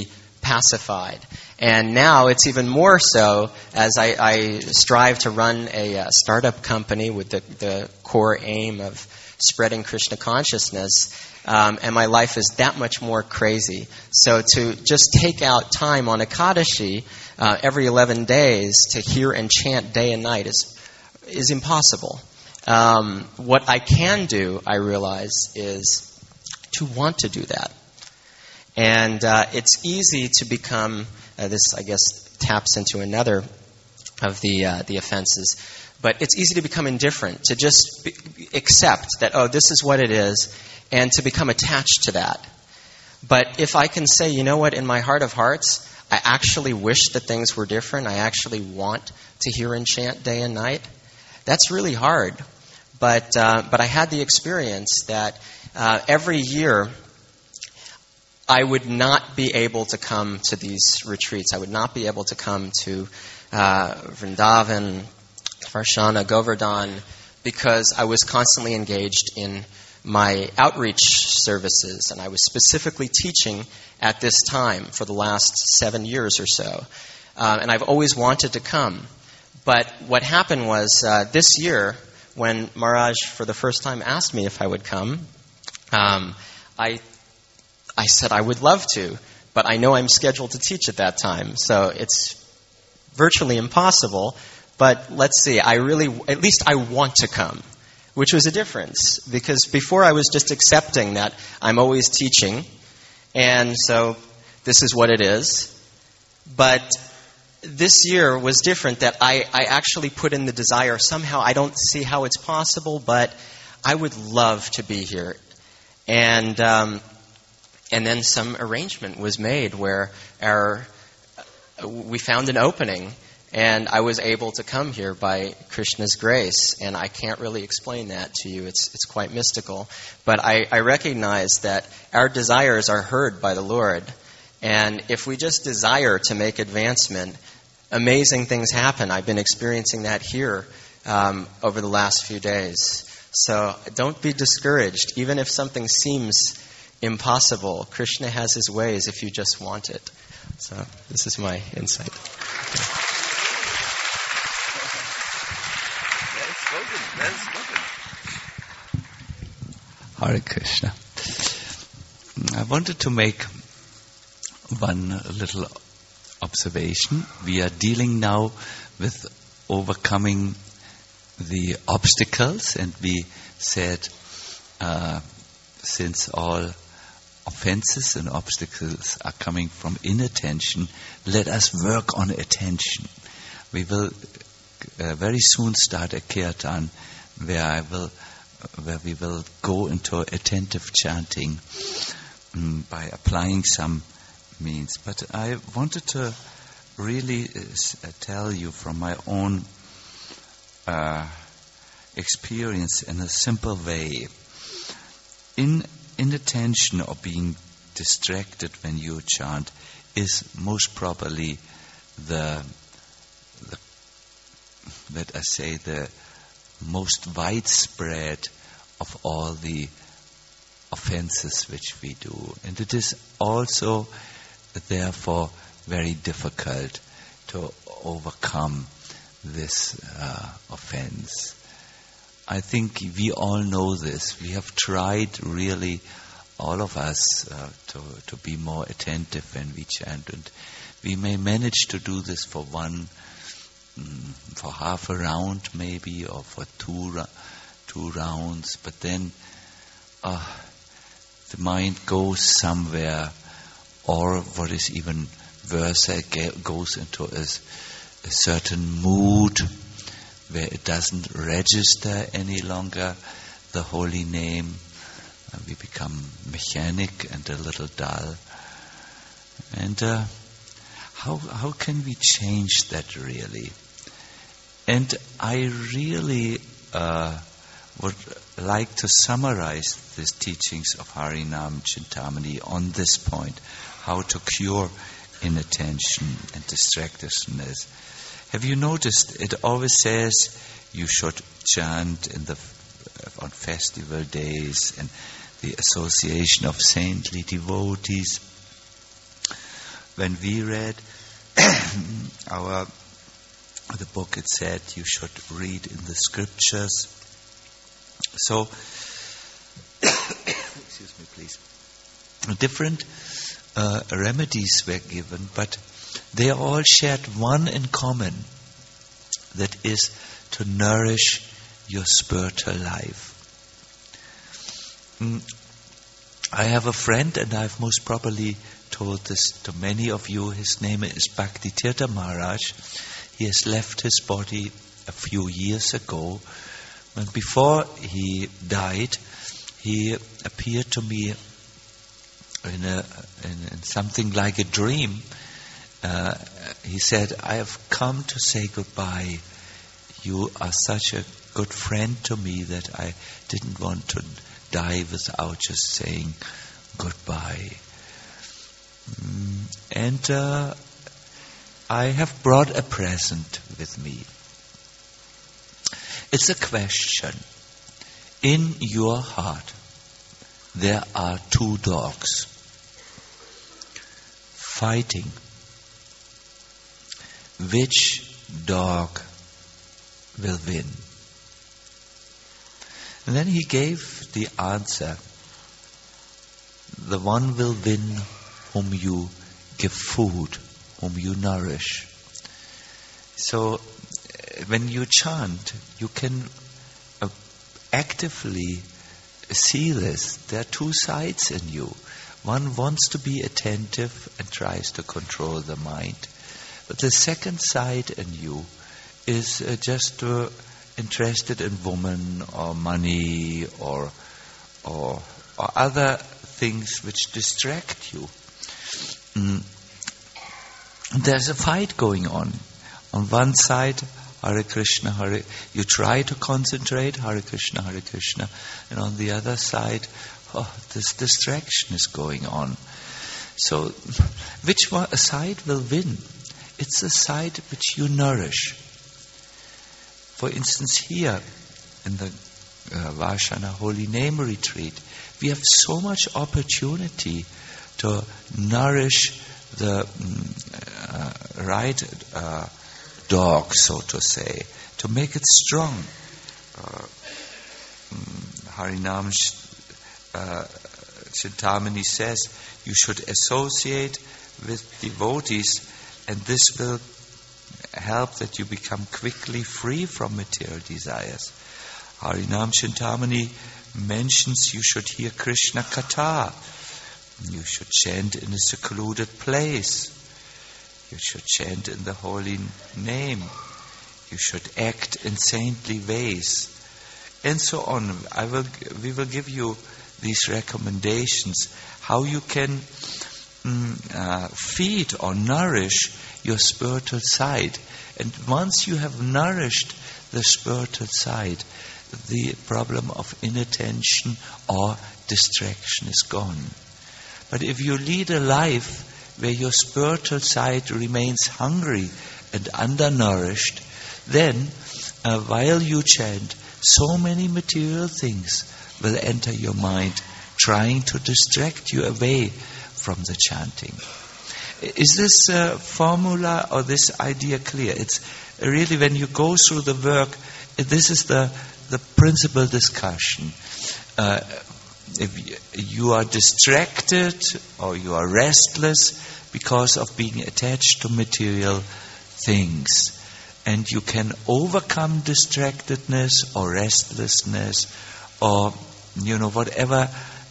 pacified. And now it's even more so as I strive to run a startup company with the core aim of spreading Krishna consciousness, and my life is that much more crazy. So to just take out time on Ekadashi every 11 days to hear and chant day and night is impossible. What I can do, I realize, is to want to do that. And it's easy to become, this I guess taps into another of the offenses, but it's easy to become indifferent, to just accept that, oh, this is what it is, and to become attached to that. But if I can say, you know what, in my heart of hearts, I actually wish that things were different, I actually want to hear and chant day and night, that's really hard. But I had the experience that every year I would not be able to come to these retreats. I would not be able to come to Vrindavan, Varshana, Govardhan, because I was constantly engaged in my outreach services, and I was specifically teaching at this time for the last 7 years or so. And I've always wanted to come. But what happened was this year, when Maharaj for the first time asked me if I would come, I said I would love to, but I know I'm scheduled to teach at that time, so it's virtually impossible. But let's see, at least I want to come, which was a difference, because before I was just accepting that I'm always teaching, and so this is what it is. But this year was different, that I actually put in the desire. Somehow I don't see how it's possible, but I would love to be here. And then some arrangement was made where we found an opening, and I was able to come here by Krishna's grace. And I can't really explain that to you. It's quite mystical. But I recognize that our desires are heard by the Lord. And if we just desire to make advancement, amazing things happen. I've been experiencing that here over the last few days. So don't be discouraged. Even if something seems impossible, Krishna has his ways if you just want it. So this is my insight. Well spoken. Hare Krishna. I wanted to make one little observation. We are dealing now with overcoming the obstacles, and we said since all offenses and obstacles are coming from inattention, let us work on attention. We will very soon start a kirtan where we will go into attentive chanting by applying some means. But I wanted to really tell you from my own experience in a simple way. Inattention or being distracted when you chant is most probably the most widespread of all the offenses which we do. And it is also therefore very difficult to overcome this offense. I think we all know this. We have tried really, all of us, to be more attentive when we chant, and we may manage to do this for half a round maybe, or for two rounds, but then the mind goes somewhere, or what is even worse, it goes into a certain mood where it doesn't register any longer the holy name. We become mechanic and a little dull. And how can we change that really? And I really would like to summarize these teachings of Harinam Chintamani on this point, how to cure inattention and distractedness. Have you noticed, it always says you should chant on festival days and the association of saintly devotees. when we read the book, it said you should read in the scriptures. So, excuse me, please. Different remedies were given, but they all shared one in common, that is to nourish your spiritual life. I have a friend, and I've most probably told this to many of you. His name is Bhakti Tirtha Maharaj. He has left his body a few years ago. And before he died, he appeared to me in something like a dream. He said, "I have come to say goodbye. You are such a good friend to me that I didn't want to die without just saying goodbye." And I have brought a present with me. It's a question. In your heart, there are two dogs fighting. Which dog will win? And then he gave the answer. The one will win whom you give food, whom you nourish. So when you chant, you can actively see this. There are two sides in you. One wants to be attentive and tries to control the mind. But the second side in you is just interested in woman or money or other things which distract you. There's a fight going on. On one side, Hare Krishna, you try to concentrate, Hare Krishna, and on the other side, this distraction is going on. So, which side will win? It's the side which you nourish. For instance, here in the Vashana Holy Name Retreat, we have so much opportunity to nourish the right dog, so to say, to make it strong. Harinam Chintamani says you should associate with devotees, and this will help that you become quickly free from material desires. Harinam Chintamani mentions you should hear Krishna Katha. You should chant in a secluded place. You should chant in the holy name. You should act in saintly ways. And so on. We will give you these recommendations, how you can feed or nourish your spiritual side. And once you have nourished the spiritual side, the problem of inattention or distraction is gone. But if you lead a life where your spiritual side remains hungry and undernourished, then while you chant, so many material things will enter your mind, trying to distract you away from the chanting. Is this formula or this idea clear? It's really, when you go through the work, this is the principal discussion. If you are distracted or you are restless because of being attached to material things, and you can overcome distractedness or restlessness or whatever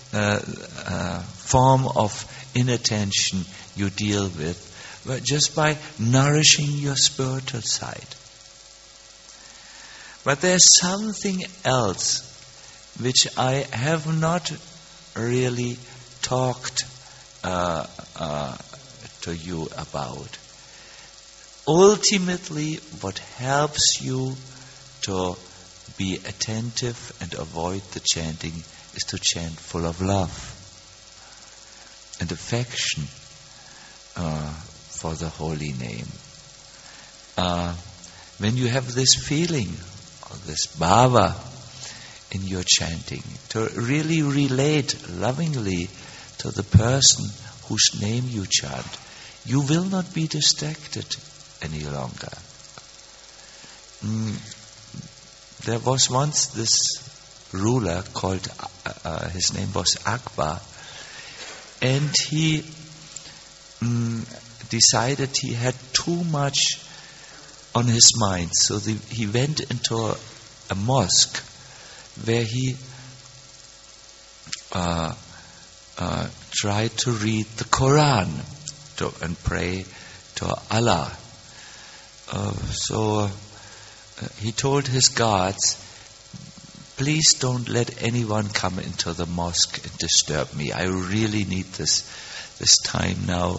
form of inattention you deal with, but just by nourishing your spiritual side. But there's something else which I have not really talked to you about. Ultimately, what helps you to be attentive and avoid the chanting is to chant full of love and affection for the holy name. When you have this feeling, or this bhava in your chanting, to really relate lovingly to the person whose name you chant, You will not be distracted any longer. There was once this ruler called, his name was Akbar, and he decided he had too much on his mind. So he went into a mosque where he tried to read the Quran and pray to Allah. So he told his guards, please don't let anyone come into the mosque and disturb me. I really need this time now,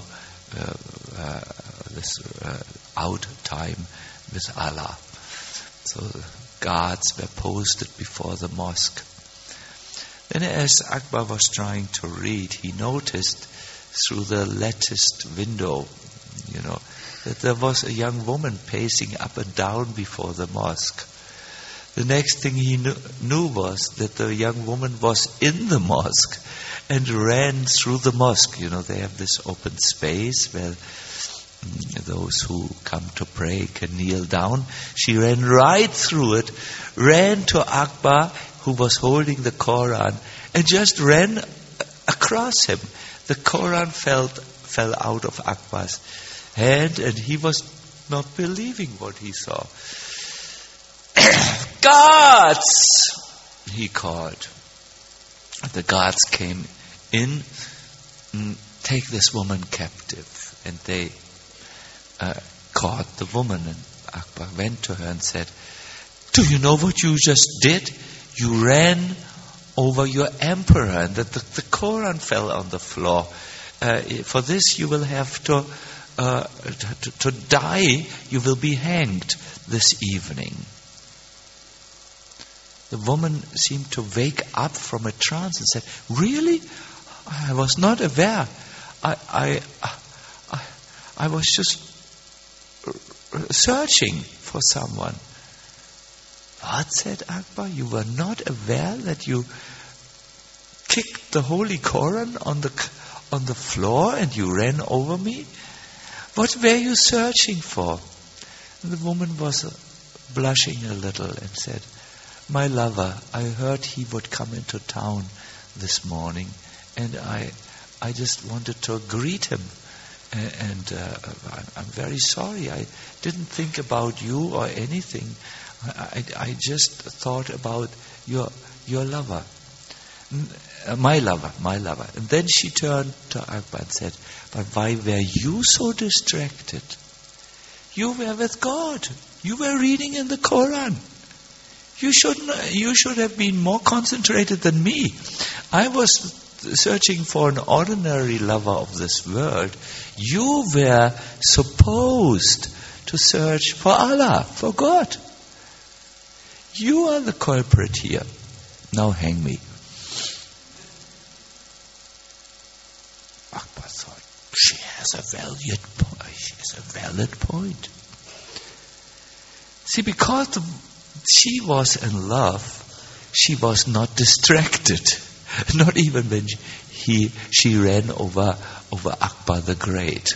this out time with Allah. So guards were posted before the mosque. Then as Akbar was trying to read, he noticed through the latticed window, that there was a young woman pacing up and down before the mosque. The next thing he knew was that the young woman was in the mosque and ran through the mosque. They have this open space where those who come to pray can kneel down. She ran right through it, ran to Akbar, who was holding the Quran, and just ran across him. The Quran fell out of Akbar's hand, and he was not believing what he saw. Guards! He called. The guards came in, take this woman captive. And they caught the woman, and Akbar went to her and said, do you know what you just did? You ran over your emperor, and the Quran fell on the floor. For this you will have to die. You will be hanged this evening. The woman seemed to wake up from a trance and said, really? I was not aware. I was just searching for someone. What? Said Akbar. You were not aware that you kicked the Holy Quran on the floor and you ran over me? What were you searching for? And the woman was blushing a little and said, my lover, I heard he would come into town this morning, and I just wanted to greet him. And I'm very sorry. I didn't think about you or anything. I just thought about your lover. My lover. And then she turned to Akbar and said, but why were you so distracted? You were with God. You were reading in the Quran. You should have been more concentrated than me. I was searching for an ordinary lover of this world. You were supposed to search for Allah, for God. You are the culprit here. Now hang me. Akbar thought, she has a valid point. See, because she was in love, she was not distracted. Not even when she ran over Akbar the Great.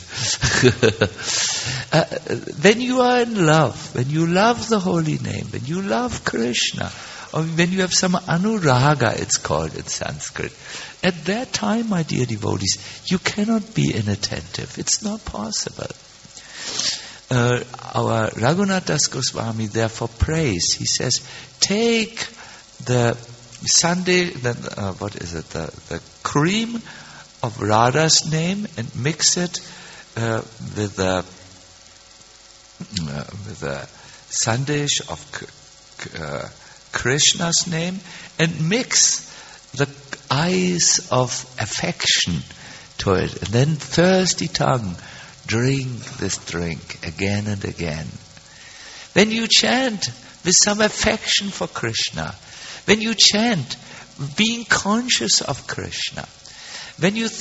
When you are in love, when you love the holy name, when you love Krishna, or when you have some anuraga, it's called in Sanskrit, at that time, my dear devotees, you cannot be inattentive. It's not possible. Our Raghunath Das Goswami therefore prays. He says, take the Sunday, the cream of Radha's name and mix it with the sandesh of Krishna's name, and mix the eyes of affection to it, and then thirsty tongue, drink this drink again and again. When you chant with some affection for Krishna, when you chant being conscious of Krishna, when you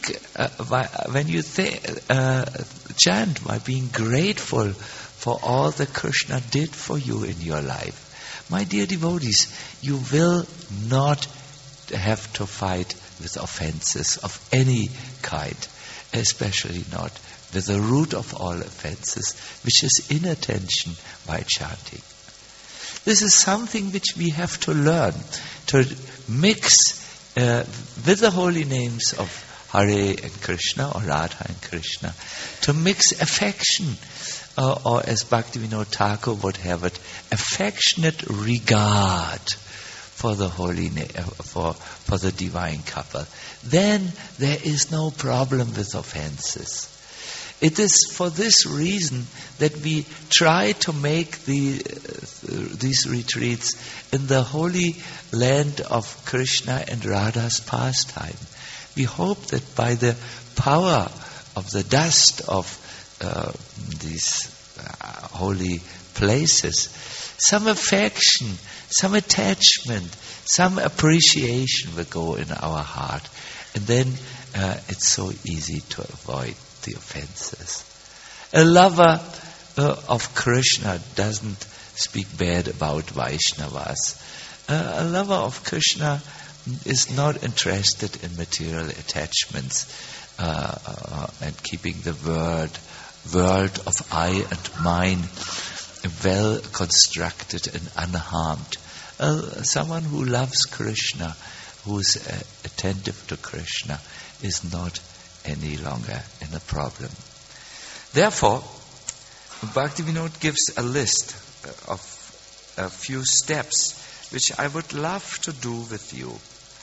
chant by being grateful for all that Krishna did for you in your life, my dear devotees, you will not have to fight with offenses of any kind, especially not with the root of all offenses, which is inattention while chanting. This is something which we have to learn, to mix with the holy names of Hare and Krishna, or Radha and Krishna, to mix affection, or as Bhaktivinoda Thakur would have it, affectionate regard for the holy for the divine couple. Then there is no problem with offenses. It is for this reason that we try to make these retreats in the holy land of Krishna and Radha's pastime. We hope that by the power of the dust of these holy places, some affection, some attachment, some appreciation will go in our heart. And then it's so easy to avoid the offenses. A lover of Krishna doesn't speak bad about Vaishnavas. A lover of Krishna is not interested in material attachments and keeping the world of I and mine well constructed and unharmed. Someone who loves Krishna, who is attentive to Krishna, is not any longer in a problem. Therefore, Bhaktivinoda gives a list of a few steps which I would love to do with you.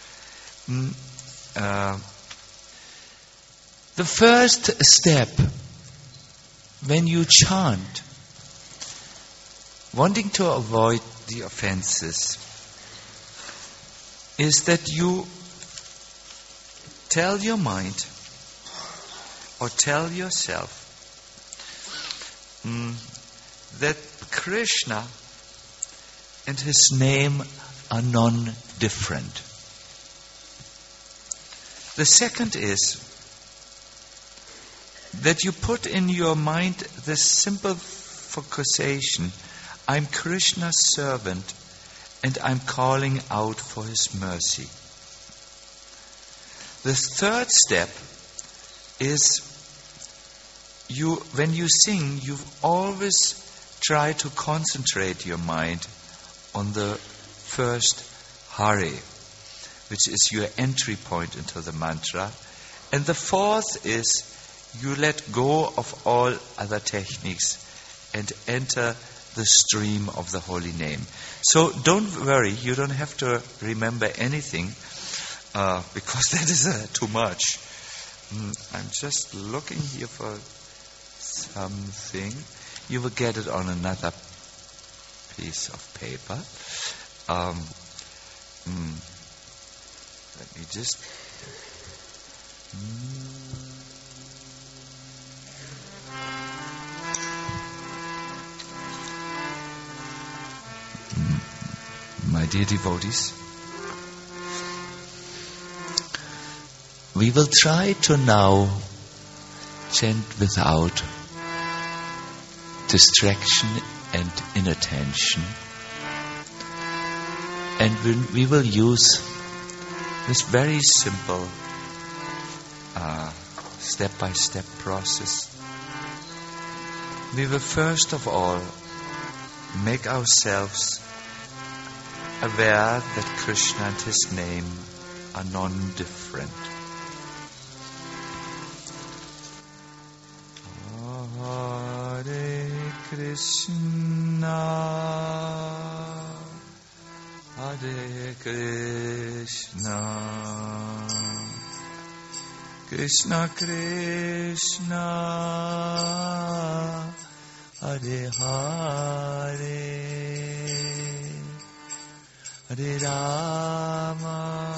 The first step, when you chant, wanting to avoid the offenses, is that you tell your mind or tell yourself that Krishna and his name are non-different. The second is that you put in your mind this simple focusation: I'm Krishna's servant and I'm calling out for his mercy. The third step is when you sing, you always try to concentrate your mind on the first Hare, which is your entry point into the mantra. And the fourth is you let go of all other techniques and enter the stream of the holy name. So don't worry, you don't have to remember anything because that is too much. I'm just looking here for something. You will get it on another piece of paper. Let me just... My dear devotees, we will try to now chant without distraction and inattention. And we will use this very simple step-by-step process. We will first of all make ourselves aware that Krishna and his name are non-different. Hare Krishna, Hare Krishna, Krishna Krishna, Hare Hare, Hare Rama,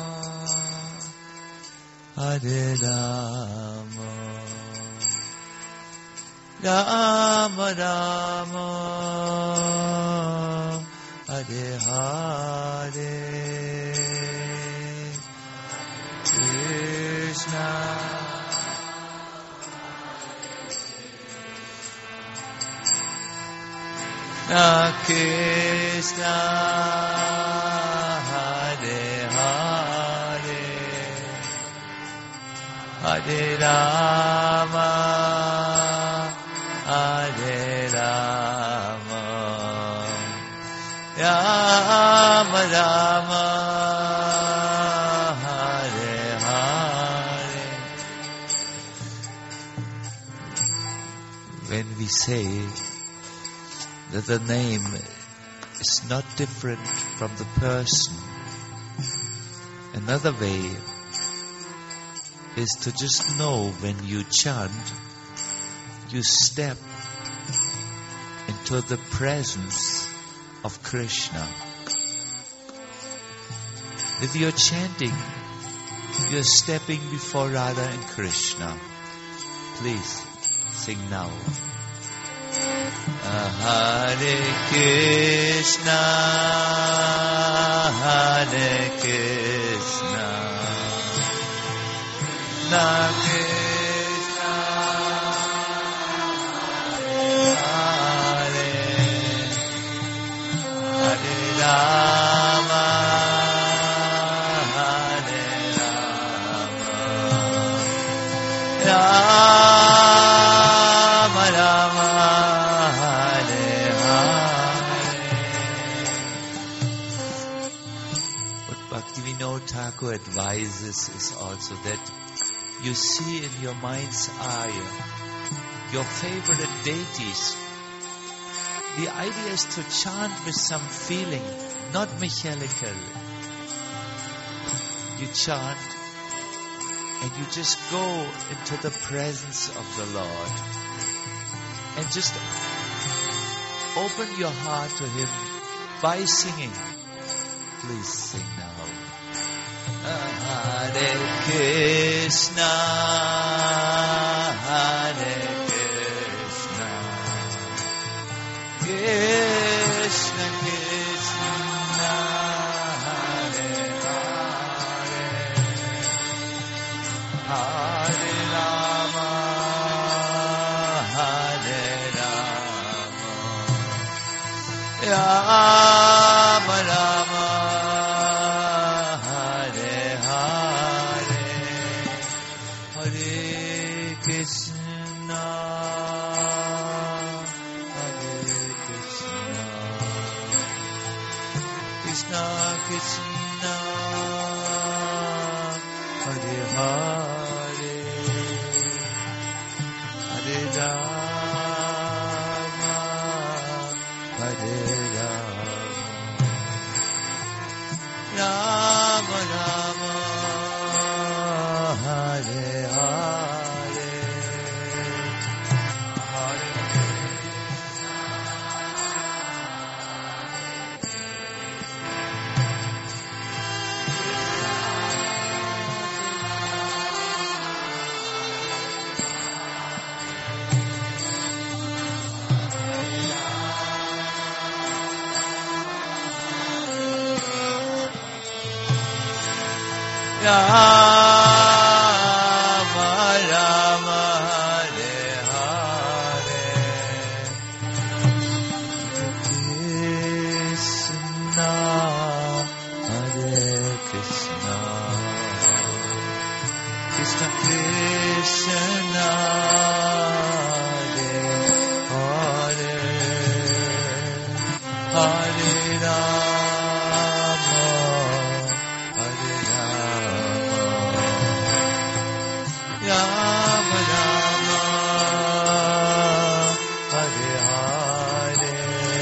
Hare Rama, Rama Rama, Hare Hare, Krishna Krishna, Hare Hare, Hare Rama, Rama Rama, Hare Hare. When we say that the name is not different from the person, another way is to just know when you chant, you step into the presence of Krishna. With your chanting, you're stepping before Radha and Krishna. Please sing now. Hare Krishna, Hare Krishna, Krishna, Hare Hare Rama, Hare Rama, Rama Rama, Hare Hare. What Bhaktivinoda Thakur advises is also that you see in your mind's eye your favorite deities. The idea is to chant with some feeling, not mechanical. You chant and you just go into the presence of the Lord and just open your heart to Him by singing. Please sing now. Hare Krishna, Hare Krishna, Krishna Krishna, Hare Hare, Hare Rama, Hare Rama, Rama Rama, Hare Hare, Hare Krishna, Hare Krishna, Krishna Krishna, Hare Hare, Hare Rama, Hare Rama, Rama Rama, Hare Hare, Hare Rama Rama, Hare Hare, Krishna, Hare Krishna, Krishna Krishna, Hare Hare, Hare Rama, Hare Rama, Rama Rama, Hare Hare.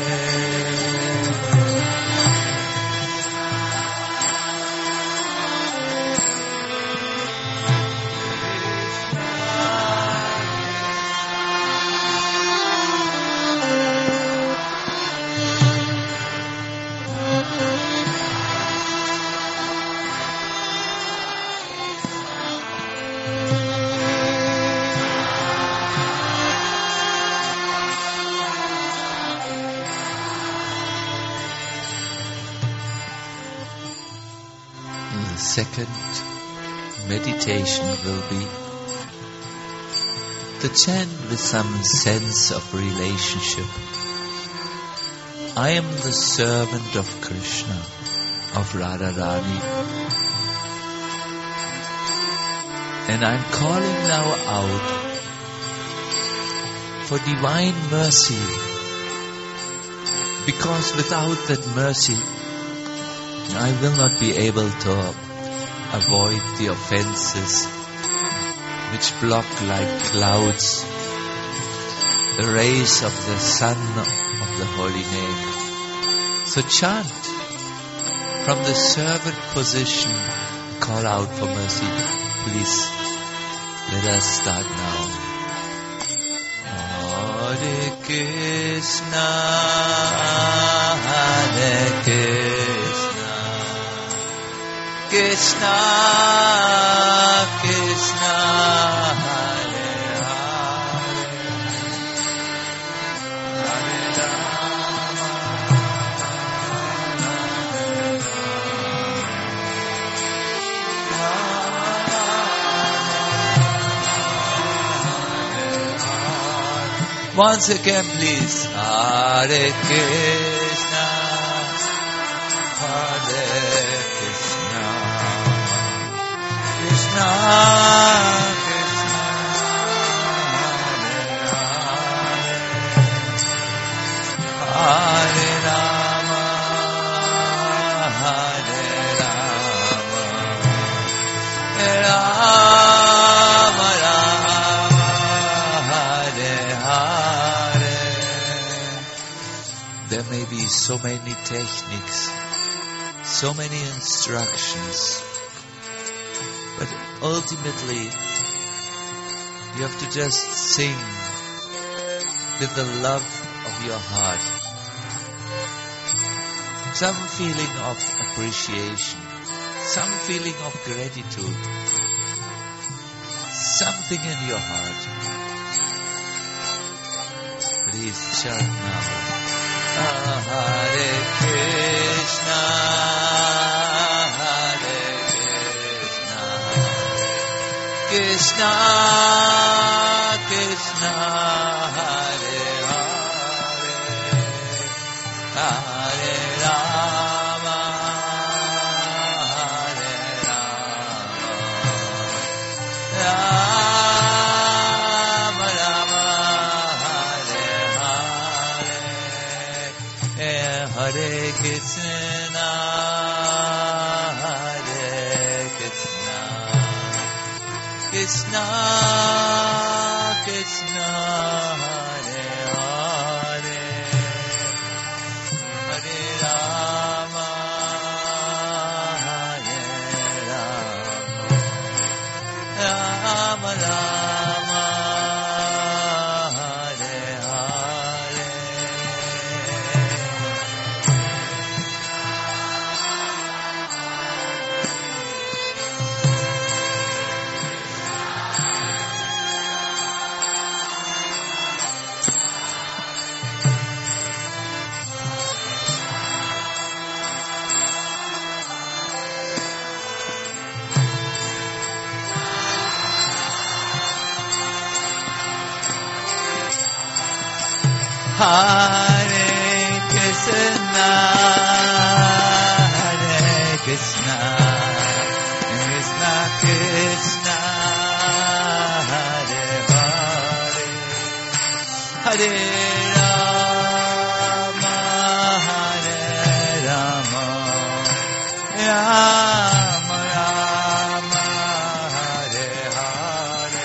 The second meditation will be to chant with some sense of relationship. I am the servant of Krishna, of Radharani, and I'm calling now out for divine mercy Because without that mercy, I will not be able to avoid the offenses which block like clouds the rays of the sun of the holy name. So chant from the servant position, call out for mercy. Please, let us start now. Hare Krishna, Hare Krishna, Krishna Krishna, Hare Hare, Hare Rama, once again, please. Hare Krishna, Hare Krishna, Krishna Krishna, Hare Hare, Hare Rama, Hare Rama, Rama Rama, Hare Hare. There may be so many techniques, so many instructions, but ultimately you have to just sing with the love of your heart. Some feeling of appreciation, some feeling of gratitude, something in your heart. Please chant now. Hare Krishna, Hare Krishna, Krishna Krishna, Hare Hare, Hare Rama, Hare Rama, Rama Rama, Hare Hare, Hare Krishna, Hare Krishna, Krishna Krishna, Hare Hare, Hare Rama, Hare Rama, Rama Rama, Hare Hare. Hare Krishna, Hare Krishna, Krishna Krishna, Hare Hare, Hare Rama, Hare Rama, Rama Rama, Hare Hare.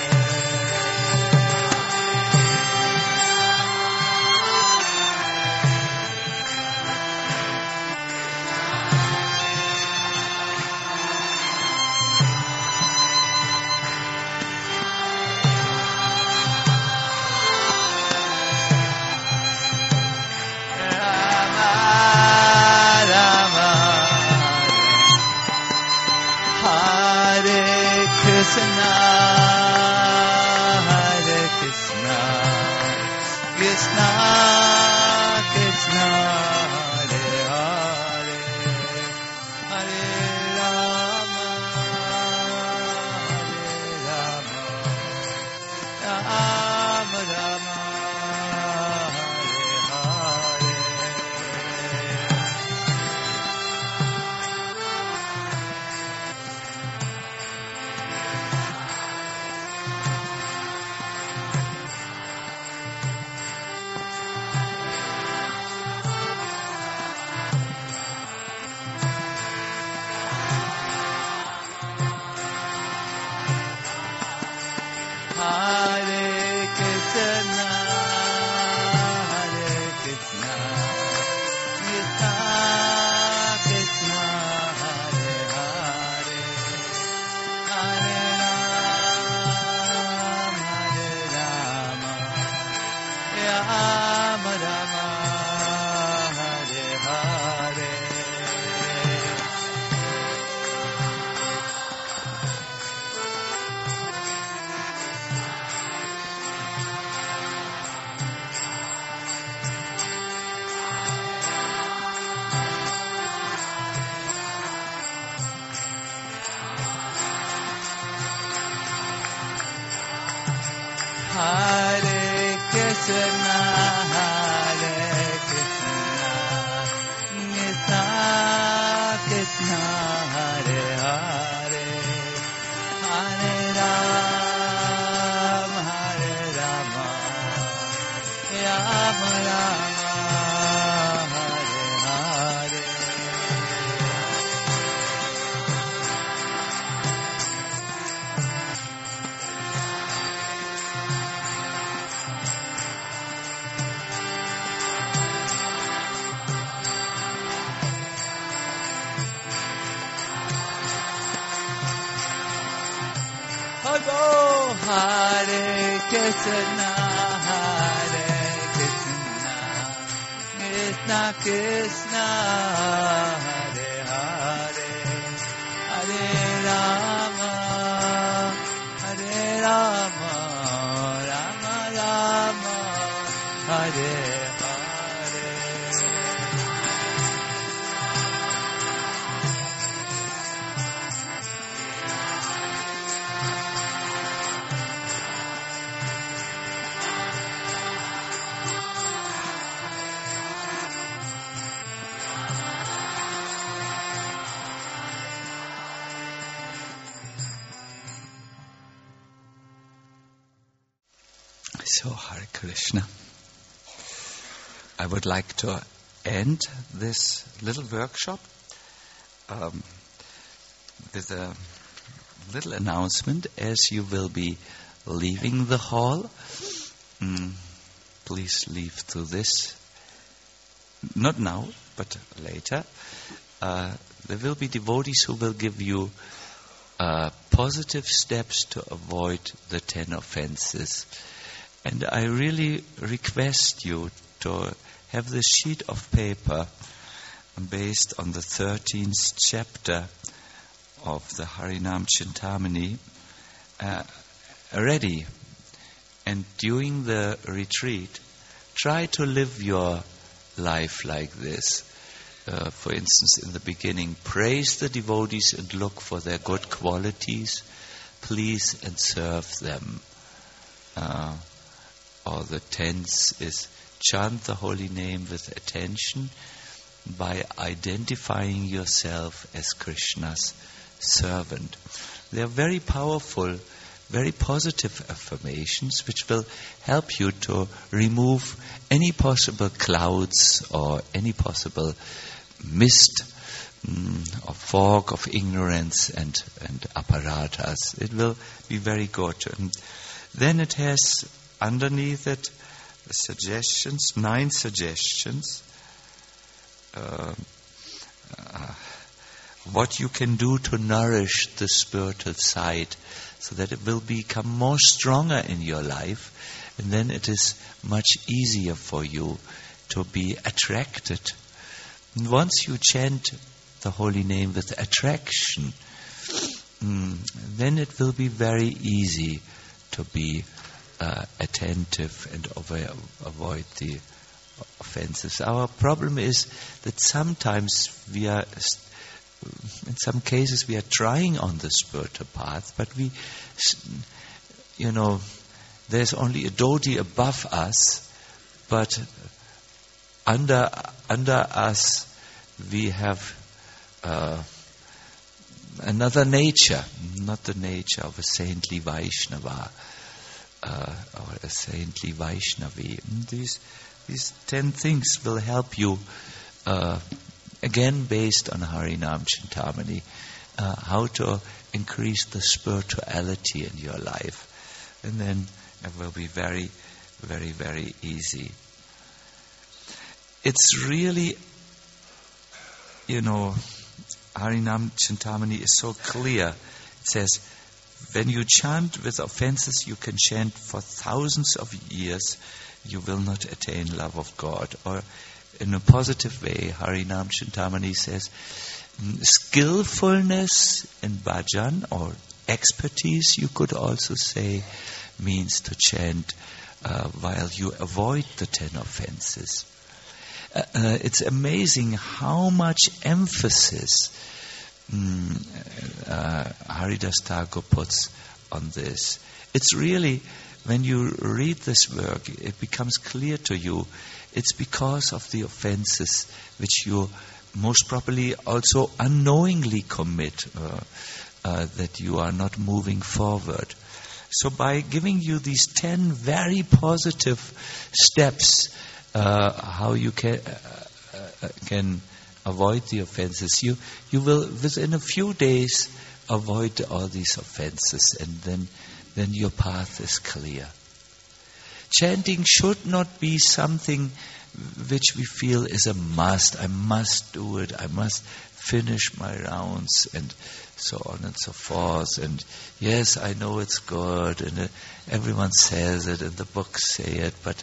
Krishna, Hare Krishna, Krishna Krishna, Hare Hare, Hare Rama, Hare Rama, Rama Rama, Hare Hare. So, Hare Krishna. I would like to end this little workshop with a little announcement. As you will be leaving the hall, please leave through this. Not now, but later. There will be devotees who will give you positive steps to avoid the 10 offenses. And I really request you to have this sheet of paper based on the 13th chapter of the Harinam Chintamani ready. And during the retreat, try to live your life like this. For instance, in the beginning, praise the devotees and look for their good qualities. Please and serve them. Or the 10th is chant the holy name with attention by identifying yourself as Krishna's servant. They are very powerful, very positive affirmations which will help you to remove any possible clouds or any possible mist or fog of ignorance and apparatus. It will be very good. And then it has underneath it, suggestions, 9 suggestions, what you can do to nourish the spiritual side so that it will become more stronger in your life, and then it is much easier for you to be attracted. And once you chant the holy name with attraction, then it will be very easy to be attentive and avoid the offenses. Our problem is that sometimes we are, in some cases, we are trying on the spiritual path, but there's only a devotee above us, but under us we have another nature, not the nature of a saintly Vaishnava. Or a saintly Vaishnavi. These 10 things will help you, again based on Harinam Chintamani, how to increase the spirituality in your life. And then it will be very, very, very easy. It's really, Harinam Chintamani is so clear. It says, when you chant with offenses, you can chant for thousands of years. You will not attain love of God. Or in a positive way, Harinam Chintamani says, skillfulness in bhajan, or expertise, you could also say, means to chant while you avoid the 10 offenses. It's amazing how much emphasis Haridas Thakur puts on this. It's really, when you read this work, it becomes clear to you, it's because of the offenses which you most probably also unknowingly commit that you are not moving forward. So by giving you these 10 very positive steps how you can avoid the offenses, you will within a few days avoid all these offenses, and then your path is clear. Chanting should not be something which we feel is a must. I must do it. I must finish my rounds and so on and so forth. And yes, I know it's good, and everyone says it, and the books say it, but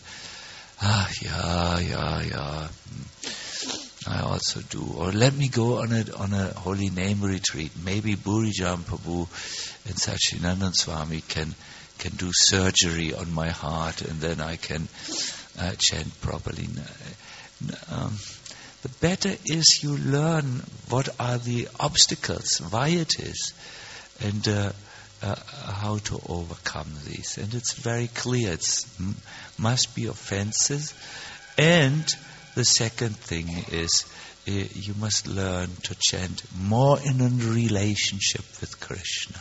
yeah. I also do. Or let me go on a holy name retreat. Maybe Burijan Prabhu and Sachinandan Swami can do surgery on my heart, and then I can chant properly. The better is you learn what are the obstacles, why it is, and how to overcome these. And it's very clear. It must be offenses. And the second thing is you must learn to chant more in a relationship with Krishna.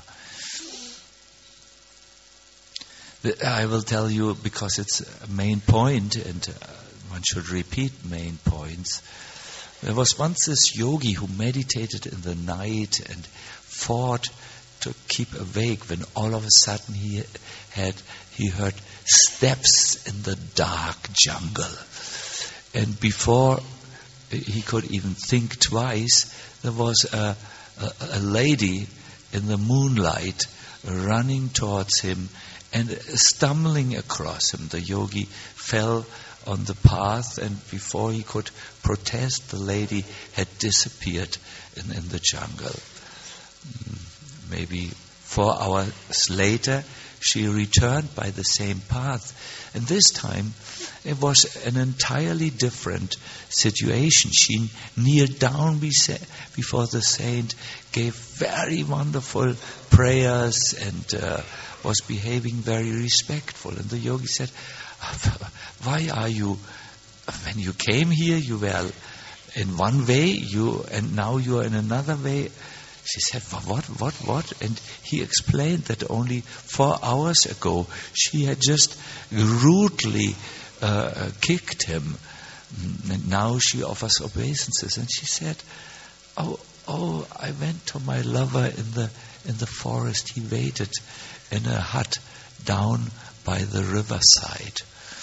I will tell you, because it's a main point, and one should repeat main points. There was once this yogi who meditated in the night and fought to keep awake, when all of a sudden he heard steps in the dark jungle. And before he could even think twice, there was a lady in the moonlight running towards him and stumbling across him. The yogi fell on the path, and before he could protest, the lady had disappeared in the jungle. Maybe 4 hours later, she returned by the same path. And this time, it was an entirely different situation. She kneeled down before the saint, gave very wonderful prayers, and was behaving very respectful. And the yogi said, why are you, when you came here, you were in one way, and now you are in another way? She said, what? And he explained that only 4 hours ago she had just rudely kicked him, and now she offers obeisances. And she said, oh, I went to my lover in the forest. He waited in a hut down by the riverside.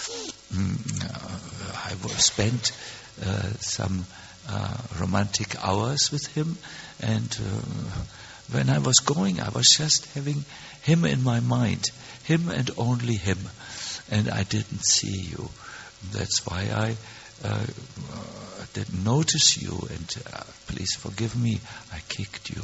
I spent some romantic hours with him, and when I was going, I was just having him in my mind, him and only him, and I didn't see you. That's why I didn't notice you, and please forgive me, I kicked you.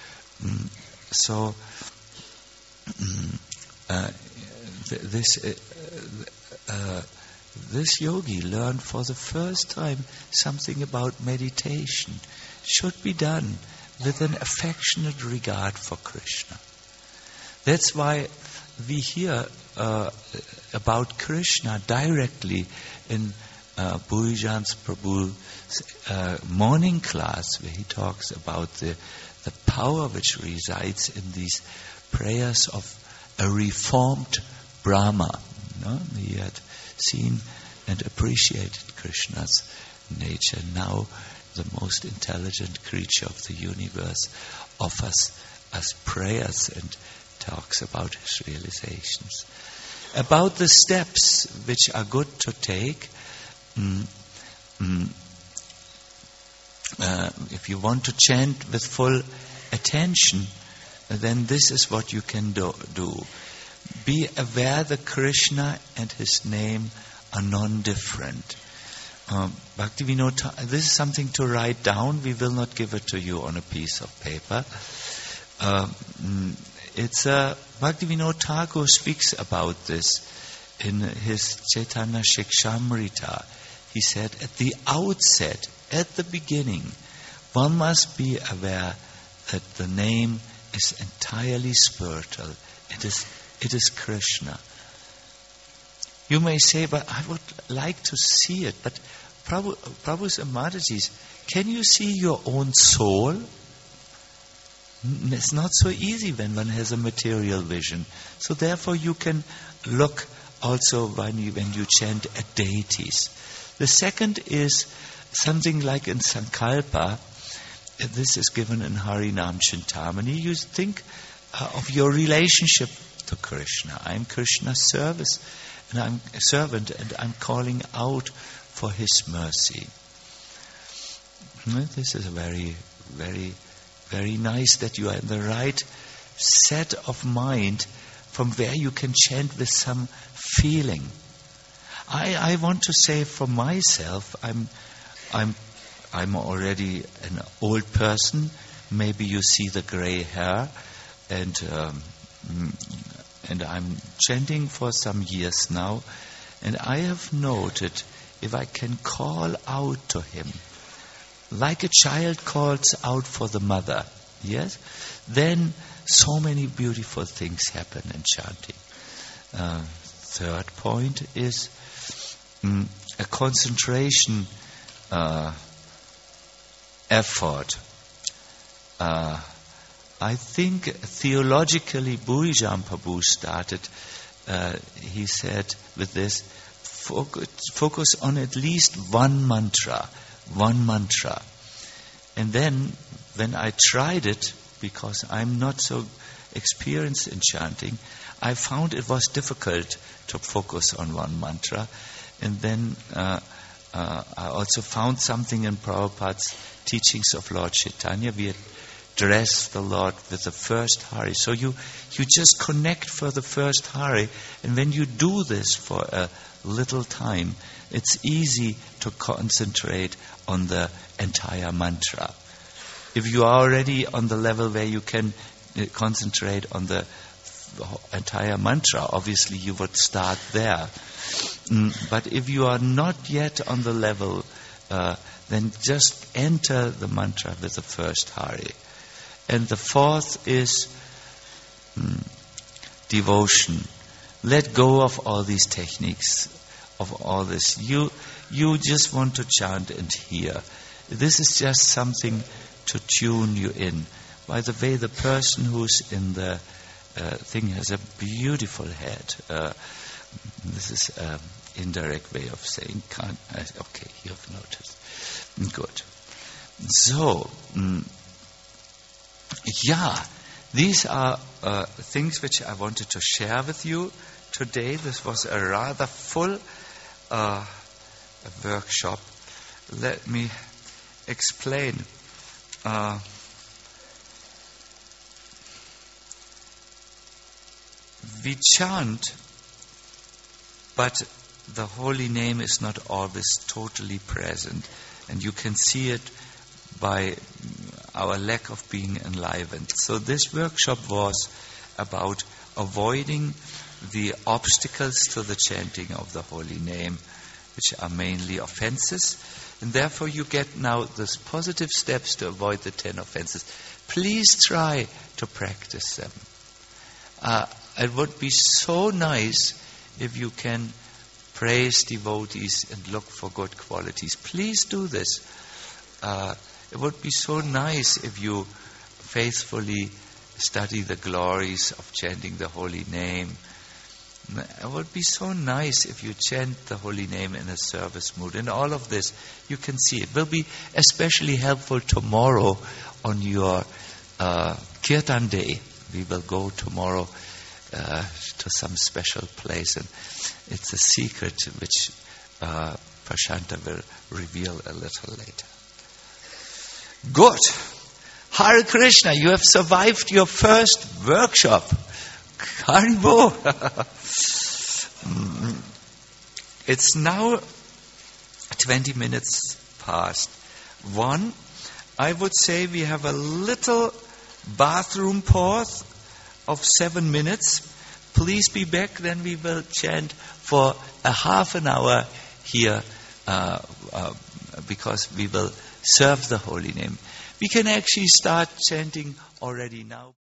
This yogi learned for the first time something about meditation. Should be done with an affectionate regard for Krishna. That's why we hear about Krishna directly in Burijan Prabhu's morning class, where he talks about the power which resides in these prayers of a reformed Brahma. He had seen and appreciated Krishna's nature. Now, the most intelligent creature of the universe offers us prayers and talks about his realizations. About the steps which are good to take, if you want to chant with full attention, then this is what you can do. Be aware that Krishna and his name are non-different. Bhaktivinoda, this is something to write down. We will not give it to you on a piece of paper. Bhaktivinoda Thakur speaks about this in his Chaitanya Shikshamrita. He said, at the outset, at the beginning, one must be aware that the name is entirely spiritual. It is Krishna. You may say, but I would like to see it. But Prabhus and Mataji's, can you see your own soul? It's not so easy when one has a material vision. So therefore you can look also when you chant at deities. The second is something like in Sankalpa. This is given in Harinam Chintamani. You think of your relationship to Krishna. I'm Krishna's servant, and I'm calling out for His mercy. This is very, very, very nice that you are in the right set of mind from where you can chant with some feeling. I want to say for myself, I'm already an old person. Maybe you see the gray hair, and I'm chanting for some years now, and I have noted if I can call out to Him, like a child calls out for the mother, yes, then so many beautiful things happen in chanting. Third point is a concentration effort. I think theologically Bhurijam Prabhu started, he said with this, focus on at least one mantra. And then when I tried it, because I'm not so experienced in chanting, I found it was difficult to focus on one mantra. And then I also found something in Prabhupada's teachings of Lord Chaitanya. We address the Lord with the first Hari. So you just connect for the first Hari, and when you do this for a little time, it's easy to concentrate on the entire mantra. If you are already on the level where you can concentrate on the entire mantra, obviously you would start there. But if you are not yet on the level, then just enter the mantra with the first Hari. And the fourth is devotion. Let go of all these techniques, of all this. You just want to chant and hear. This is just something to tune you in. By the way, the person who's in the thing has a beautiful head. This is an indirect way of saying can't. Okay, you have noticed. Good. So, these are things which I wanted to share with you today. This was a rather full workshop. Let me explain. We chant, but the holy name is not always totally present, and you can see it by our lack of being enlivened. So this workshop was about avoiding the obstacles to the chanting of the holy name, which are mainly offenses, and therefore you get now these positive steps to avoid the 10 offenses. Please try to practice them. It would be so nice if you can praise devotees and look for good qualities. Please do this. It would be so nice if you faithfully study the glories of chanting the holy name. It would be so nice if you chant the holy name in a service mood. And all of this, you can see. It will be especially helpful tomorrow on your Kirtan day. We will go tomorrow to some special place, and it's a secret which Prashanta will reveal a little later. Good. Hare Krishna, you have survived your first workshop. Haribo. It's now 20 minutes past 1. I would say we have a little bathroom pause of 7 minutes. Please be back, then we will chant for a half an hour here because we will serve the holy name. We can actually start chanting already now.